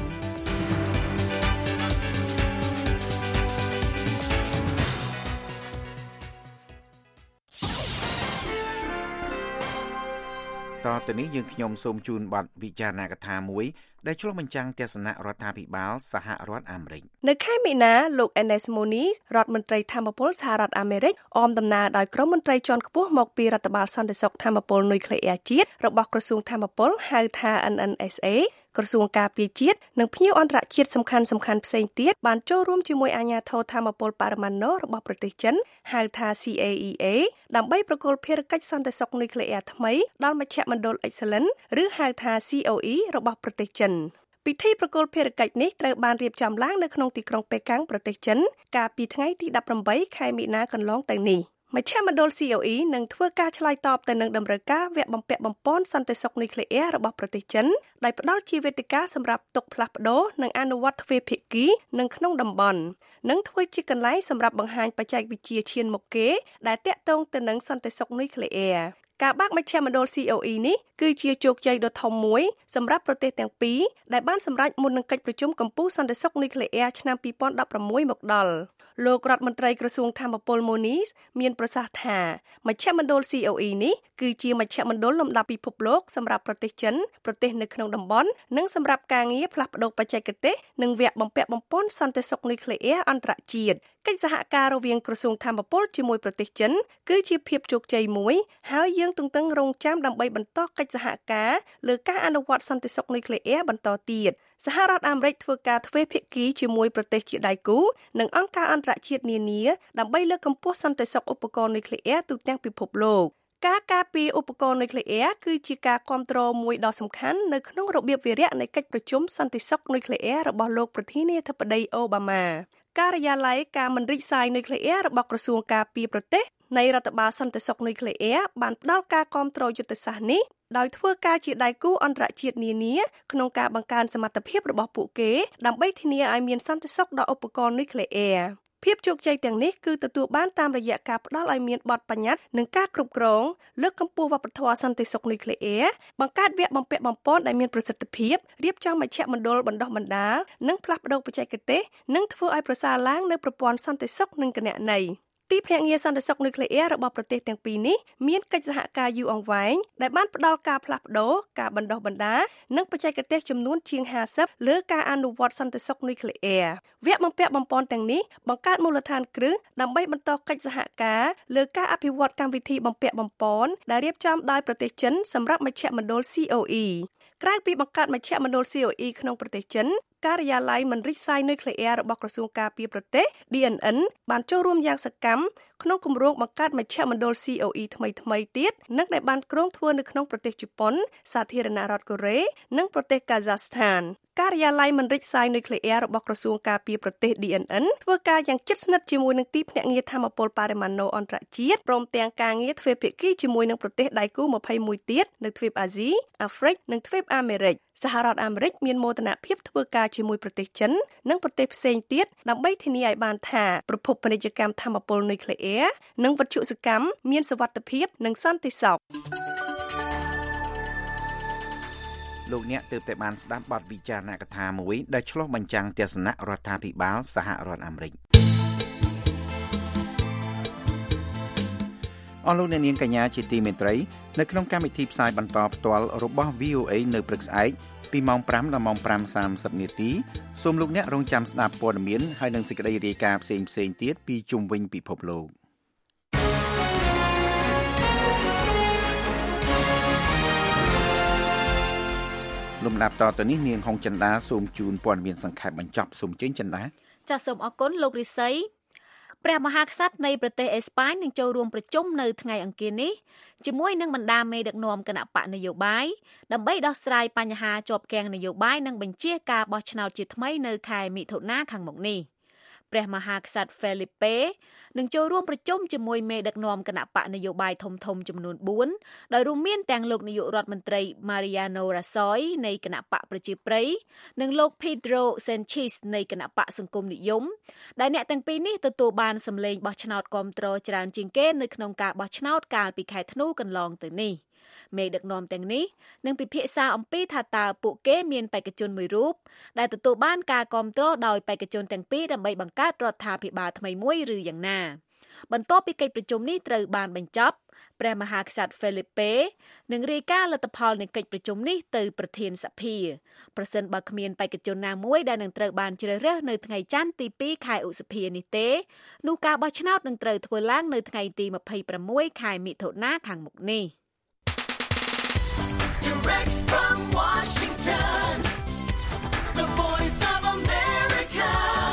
តទៅនេះយើងខ្ញុំសូមជូនបទវិចារណកថាមួយដែលឆ្លុះបញ្ចាំងទស្សនៈរដ្ឋាភិបាលសហរដ្ឋអាមេរិកនៅខែមីនាលោក Ernest Moniz រដ្ឋមន្ត្រីថាមពលសហរដ្ឋអាមេរិកអមដំណើរដោយក្រុមមន្ត្រីជាន់ខ្ពស់មកពីរដ្ឋបាលសន្តិសុខថាមពលនុយក្លេអ៊ែរជាតិរបស់ក្រសួងថាមពលហៅថា NNSA ក្រសួងការពារជាតិនិងភ្ញៀវអន្តរជាតិសំខាន់ៗផ្សេងទៀតបានចូលរួមជាមួយអាជ្ញាធរថាមពលបរមាណូរបស់ប្រទេសចិនហៅថា CAEA ដើម្បីប្រគល់ភារកិច្ចសន្តិសុខនុយក្លេអ៊ែរថ្មីដល់មជ្ឈមណ្ឌល Excellence ឬហៅថា COE របស់ប្រទេសចិនពិធីប្រគល់ភារកិច្ចនេះត្រូវបានរៀបចំឡើងនៅក្នុងទីក្រុងប៉េកាំងប្រទេសចិនកាលពីថ្ងៃទី18ខែមីនាកន្លងទៅនេះមជ្ឈមណ្ឌល COE នឹងធ្វើការឆ្លើយតបទៅនឹងតម្រូវការវគ្គបំពាក់បំប៉នសន្តិសុខនុយក្លេអ៊ែររបស់ប្រទេសចិនដោយផ្ដល់ជាវេទិកាសម្រាប់ទុកផ្លាស់ប្ដូរនិងអនុវត្តទ្វេភាគីនៅក្នុងតំបន់និងធ្វើជាកន្លែងសម្រាប់បង្ហាញបច្ចេកវិទ្យាឈានមុខគេដែលតាក់ទងទៅនឹងសន្តិសុខនុយក្លេអ៊ែរការបើកមជ្ឈមណ្ឌល COE នេះគឺជាជោគជ័យដ៏ធំមួយសម្រាប់ប្រទេសទាំងពីរដែលបានសម្រេចមុននឹងកិច្ចប្រជុំកំពុះសន្តិសុខនុយក្លេអ៊ែរឆ្នាំ2016មកដល់លោករដ្ឋមន្ត្រីក្រសួងថាមពល Moniz មានប្រសាសន៍ថាមជ្ឈមណ្ឌល COE នេះគឺជាមជ្ឈមណ្ឌលលំដាប់ពិភពលោកសម្រាប់ប្រទេសចិនប្រទេសនៅក្នុងតំបន់និងសម្រាប់ការងារផ្លាស់ប្ដូរបច្ចេកទេសនិងវគ្គបំពាក់បំប៉នសន្តិសុខនុយក្លេអ៊ែរអន្តរជាតិកិច្ចសហការរវាងក្រសួងថាមពលជាមួយប្រទេសចិនគឺជាភាពជោគជ័យមួយហើយយើងទន្ទឹងរង់ចាំដើម្បីបន្តកិច្ចសហការលើការអនុវត្តសន្តិសុខនុយក្លេអ៊ែរបន្តទៀតសហរដ្ឋអាមេរិកធ្វើការទ្វេភាគីជាមួយប្រទេសជាដៃគូនិងអង្គការអន្តរជាតិនានាដើម្បីលើកកម្ពស់សន្តិសុខឧបករណ៍នុយក្លេអ៊ែរទូទាំងពិភពលោកការការពារឧបករណ៍នុយក្លេអ៊ែរគឺជាការគាំទ្រមួយដ៏សំខាន់នៅក្នុងរបៀបវារៈនៃកិច្ចប្រជុំសន្តិសុខនុយក្លេអ៊ែររបស់លោកប្រធានាធិបតីអូបាម៉ាការិយាល័យការមិនរីកសាយនុយក្លេអ៊ែររបស់ក្រសួងការពារប្រទេសនៃរដ្ឋបាលសន្តិសុខនុយក្លេអ៊ែរបានផ្ដល់ការគាំទ្រយុទ្ធសាស្ត្រនេះដោយធ្វើការជាដៃគូអន្តរជាតិនានាក្នុងការបង្កើនសមត្ថភាពរបស់ពួកគេដើម្បីធានាឲ្យមានសន្តិសុខដល់ឧបករណ៍នុយក្លេអ៊ែរភាពជោគជ័យទាំងនេះគឺទទួលបានតាមរយៈការផ្ដល់ឲ្យមានបទបញ្ញត្តិនិងការគ្រប់គ្រងលើកកម្ពស់វប្បធម៌សន្តិសុខនុយក្លេអ៊ែរបង្កើតវគ្គបំពាក់បំប៉នដែលមានប្រសិទ្ធភាពរៀបចំមជ្ឈមណ្ឌលបណ្ដុះបណ្ដាលនិងផ្លាស់ប្ដូរបច្ចេកទេសនិងធ្វើឲ្យប្រសើរឡើងនូវប្រព័ន្ធសន្តិសុខនិងគណនេយ្យទីភ្នាក់ងារសន្តិសុខនុយក្លេអ៊ែររបស់ប្រទេសទាំងពីរនេះមានកិច្ចសហការយូរអង្វែងដែលបានផ្ដល់ការផ្លាស់ប្ដូរការបណ្ដុះបណ្ដាលនិងបច្ចេកទេសចំនួនជាង50លើការអនុវត្តសន្តិសុខនុយក្លេអ៊ែរវគ្គបំពាក់បំប៉នទាំងនេះបង្កើតមូលដ្ឋានគ្រឹះដើម្បីបន្តកិច្ចសហការលើការអភិវឌ្ឍកម្មវិធីបំពាក់បំប៉នដែលរៀបចំដោយប្រទេសចិនសម្រាប់មជ្ឈមណ្ឌល COE ក្រៅពីបង្កើតមជ្ឈមណ្ឌល COE ក្នុងប្រទេសចិនការិយាល័យមិនរីកសាយនុយក្លេអ៊ែររបស់ក្រសួងការពារប្រទេស DNN បានចូលរួមយ៉ាងសកម្មក្នុងគម្រោងបង្កើតមជ្ឈមណ្ឌល COE ថ្មីទៀតនិងដែលបានគ្រោងធ្វើនៅក្នុងប្រទេសជប៉ុនសាធារណរដ្ឋកូរ៉េនិងប្រទេសកាហ្សាស្ថានការិយាល័យមិនរីកសាយនុយក្លេអ៊ែររបស់ក្រសួងការពារប្រទេស DNN ធ្វើការយ៉ាងជិតស្និទ្ធជាមួយនឹងទីភ្នាក់ងារថាមពលបរិមាណូអន្តរជាតិព្រមទាំងការងារទ្វេភាគីជាមួយនឹងប្រទេសដៃគូ21ទៀតនៅទ្វីបអាស៊ីអាហ្វ្រិកនិងទ្វីបអាមេរិកសហរដ្ឋអាមេរិកមានមោទនភាពធ្វើការជាមួយប្រទេសចិននិងប្រទេសផ្សេងទៀតដើម្បីធានាឲ្យបានថាប្រភពពាណិជ្ជកម្មថាមពលនុយក្លេអ៊ែរនិងវត្ថុសកម្មមានសុវត្ថិភាពនិងសន្តិសុខលោកអ្នកទើបតែបានស្ដាប់បទវិចារណកថាមួយដែលឆ្លុះបញ្ចាំងទស្សនៈរដ្ឋាភិបាលសហរដ្ឋអាមេរិកអស់លោកអ្នកនាងកញ្ញាជាទីមេត្រីនៅក្នុងកម្មវិធីផ្សាយបន្តផ្ទាល់របស់ VOA នៅព្រឹកស្អែកពីម៉ោង5ដល់ម៉ោង 5:30 នាទីសូមលោកអ្នករងចាំស្ដាប់ព័ត៌មានហើយនិងសេចក្តីរាយការណ៍ផ្សេងៗទៀតពីជុំវិញពិភពលោកលំដាប់តទៅនេះនាងហុងចិន្តាសូមជូនព័ត៌មានសង្ខេបបញ្ចប់សូមជើញចិន្តាចាសសូមអរគុណលោករិស័យព្រះមហាក្សត្រនៃប្រទេសអេស្ប៉ាញនឹងចូលរួមប្រជុំនៅថ្ងៃអង្គារនេះជាមួយនឹងបណ្ដាមេដឹកនាំគណៈបកនយោបាយដើម្បីដោះស្រាយបញ្ហាជាប់គាំងនយោបាយនិងបញ្ជាការបោះឆ្នោតជាថ្មីនៅខែមិថុនាខាងមុខនេះព្រះមហាក្សត្រ Felipe នឹងចូលរួមប្រជុំជាមួយមេដឹកនាំគណៈបកនយោបាយធំៗចំនួន4ដោយរួមមានទាំងលោកនាយករដ្ឋមន្ត្រី Mariano Rajoy នៃគណៈបកប្រជាប្រិយនិងលោក Pedro Sanchez នៃគណៈបកសង្គមនិយមដែលអ្នកទាំងពីរនេះទទួលបានសម្លេងបោះឆ្នោតគាំទ្រច្រើនជាងគេនៅក្នុងការបោះឆ្នោតកាលពីខែធ្នូកន្លងទៅនេះមេដឹកនាំទាំងនេះនឹងពិភាក្សាអំពីថាតើពួកគេមានបេក្ខជនមួយរូបដែលទទួលបានការគាំទ្រដោយបេក្ខជនទាំងពីរដើម្បីបង្កើតរដ្ឋាភិបាលថ្មីមួយឬយ៉ាងណាបន្ទាប់ពីកិច្ចប្រជុំនេះត្រូវបានបញ្ចប់ព្រះមហាក្សត្រ Felipe នឹងរាយការណ៍លទ្ធផលនៃកិច្ចប្រជុំនេះទៅប្រធានសភាប្រសិនបើគ្មានបេក្ខជនណាមួយដែលនឹងត្រូវបានជ្រើសរើសនៅថ្ងៃច័ន្ទទី2ខែឧសភានេះទេនោះការបោះឆ្នោតនឹងត្រូវធ្វើឡើងនៅថ្ងៃទី26ខែមិថុនាខាងមុខនេះ Direct from Washington, the voice of America,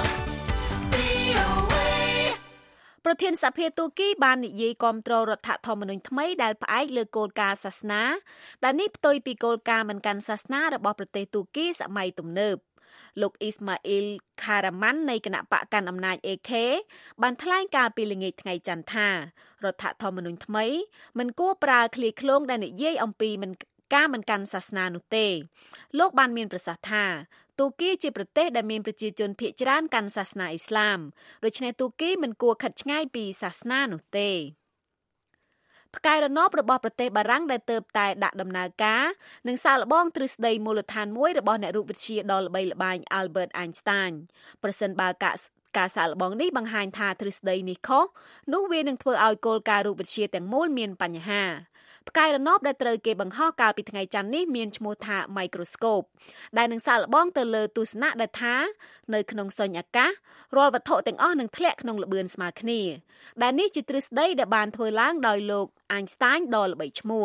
VOA. ប្រធានសភាទូគីបាននិយាយគាំទ្ររដ្ឋធម្មនុញ្ញថ្មីដែលផ្អែកលើគោលការណ៍សាសនាដែលនេះផ្ទុយពីគោលការណ៍មិនកាន់សាសនារបស់ប្រទេសទូគីសម័យទំនើបលោកអ៊ីស្ម៉ាអ៊ីលខារ៉ាម៉ាន់នៃគណៈបកកាន់អំណាច AK បានថ្លែងការពីល្ងាចថ្ងៃច័ន្ទថារដ្ឋធម្មនុញ្ញថ្មីមិនគួរប្រើឃ្លាឃ្លោងដែលនិយាយអំពីការមិនកាន់សាសនានោះទេលោកបានមានប្រសាសន៍ថាទូគីជាប្រទេសដែលមានប្រជាជនភាគច្រើនកាន់សាសនាអ៊ីស្លាមដូច្នេះទូគីមិនគួរខិតឆ្ងាយពីសាសនានោះទេផ្កាយរណបរបស់ប្រទេសបារាំងដែលទើបតែដាក់ដំណើរការនឹងសាកល្បងទ្រឹស្ដីមូលដ្ឋានមួយរបស់អ្នករូបវិទ្យាដ៏ល្បីល្បាញ Albert Einstein ប្រសិនបើការសាកល្បងនេះបង្ហាញថាទ្រឹស្ដីនេះខុសនោះវានឹងធ្វើឲ្យគោលការណ៍រូបវិទ្យាទាំងមូលមានបញ្ហាផ្កាយរណបដែលត្រូវគេបង្ហោះកាលពីថ្ងៃច័ន្ទនេះមានឈ្មោះថា Microscope ដែលនឹងសាកល្បងទៅលើទស្សនៈដែលថានៅក្នុងសុញ្ញអាកាសរាល់វត្ថុទាំងអស់នឹងធ្លាក់ក្នុងល្បឿនស្មើគ្នាដែលនេះជាទ្រឹស្ដីដែលបានធ្វើឡើងដោយលោក Einstein ដ៏ល្បីឈ្មោះ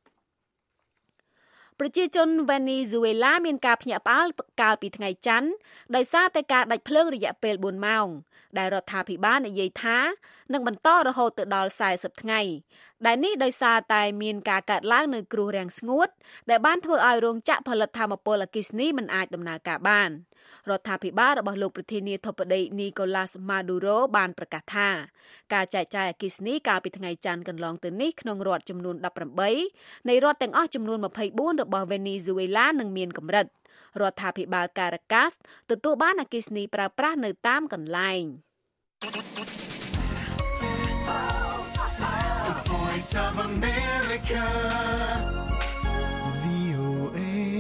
ប្រជាជនវេនេស៊ុយអេឡាមានការភ្ញាក់ផ្អើលកាលពីថ្ងៃច័ន្ទដោយសារតែការដាច់ភ្លើងរយៈពេល4ម៉ោងដែលរដ្ឋាភិបាលនិយាយថានឹងបន្តរហូតទៅដល់40ថ្ងៃដែលនេះដោយសារតែមានការកើតឡើងនៅគ្រោះរាំងស្ងួតដែលបានធ្វើឲ្យរោងចក្រផលិតថាមពលអគ្គិសនីមិនអាចដំណើរការបានរដ្ឋាភិបាលរបស់លោកប្រធានាធិបតី Nicolas Maduro បានប្រកាសថាការចែកចាយអគ្គិសនីកាលពីថ្ងៃច័ន្ទកន្លងទៅនេះក្នុងរដ្ឋចំនួន18នៃរដ្ឋទាំងអស់ចំនួន24របស់វេនេស៊ុយអេឡានឹងមានកម្រិតរដ្ឋាភិបាល Caracas ទទួលបានអគ្គិសនីប្រើប្រាស់នៅតាមកន្លែង Voice of America, VOA.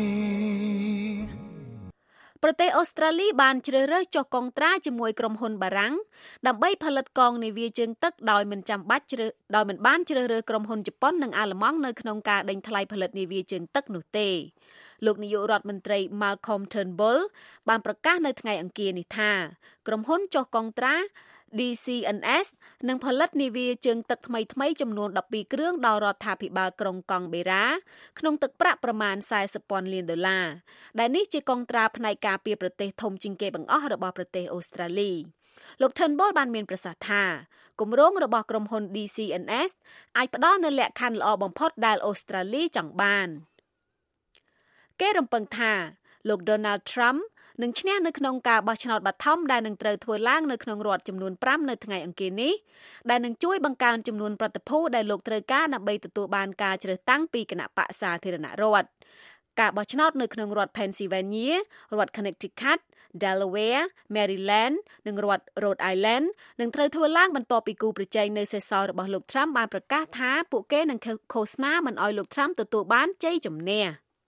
ប្រទេសអូស្ត្រាលីបានជ្រើសរើសចុះកុងត្រាជាមួយក្រុមហ៊ុនបារាំងដើម្បីផលិតកងនាវាជើងទឹកដោយមិនបានជ្រើសរើសក្រុមហ៊ុនជប៉ុននិងអាល្លឺម៉ង់នៅក្នុងការដេញថ្លៃផលិតនាវាជើងទឹកនោះទេលោកនាយករដ្ឋមន្ត្រី Malcolm Turnbull បានប្រកាសនៅថ្ងៃអង្គារនេះថាក្រុមហ៊ុនចុះកុងត្រាDCNS នឹងផលិតនាវាជើងទឹកថ្មីចំនួន12គ្រឿងដល់រដ្ឋាភិបាលក្រុងកង់បេរ៉ាក្នុងទឹកប្រាក់ប្រមាណ$40,000 លានដែលនេះជាកុងត្រាផ្នែកការពារប្រទេសធំជាងគេបង្អស់របស់ប្រទេសអូស្ត្រាលីលោក Turnbull បានមានប្រសាសន៍ថាគម្រោងរបស់ក្រុមហ៊ុន DCNS អាចផ្ដល់នូវលក្ខខណ្ឌល្អបំផុតដែលអូស្ត្រាលីចង់បានគេរំពឹងថាលោក Donald Trumpនឹងឈ្នះនៅក្នុងការបោះឆ្នោតបឋមដែលនឹងត្រូវធ្វើឡើងនៅក្នុងរដ្ឋចំនួន5នៅថ្ងៃអង្គារនេះដែលនឹងជួយបង្កើនចំនួនប្រតិភូដែលលោកត្រូវការដើម្បីទទួលបានការជ្រើសតាំងពីគណៈបក្សសាធារណរដ្ឋការបោះឆ្នោតនៅក្នុងរដ្ឋ Pennsylvania រដ្ឋ Connecticut, Delaware, Maryland និងរដ្ឋ Rhode Island នឹងត្រូវធ្វើឡើងបន្ទាប់ពីគូប្រជែងនៅសេសសល់របស់លោក Trump បានប្រកាសថាពួកគេនឹងឃោសនាមិនឲ្យលោក Trump ទទួលបានជ័យជំនះ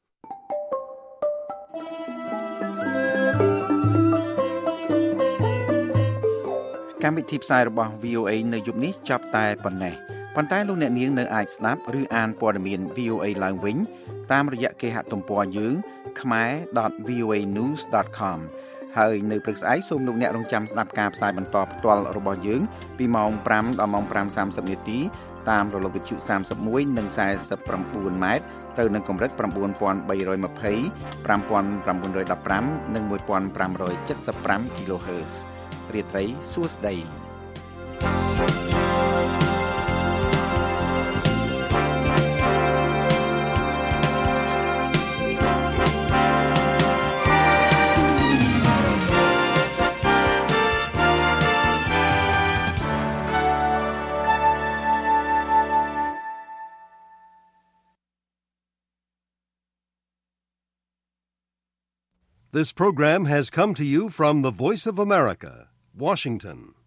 កម្មវិធីផ្សាយរបស់ VOA នៅយប់នេះចប់តែប៉ុណ្ណេះប៉ុន្តែលោកអ្នកនាងនៅអាចស្ដាប់ឬអានព័ត៌មាន VOA ឡើងវិញតាមរយៈគេហទំព័រយើង khmer.voanews.com ហើយនៅព្រឹកស្អែកសូមលោកអ្នករងចាំស្ដាប់ការផ្សាយបន្តផ្ទាល់របស់យើងពីម៉ោង 5 ដល់ម៉ោង 5:30 នាទីតាមរលកវិទ្យុ 31 និង 49 ម៉ែត្រត្រូវនឹងកម្រិត 9320 5915 និង 1575 kHz រាត្រីសួស្តី This program has come to you from the Voice of America, Washington.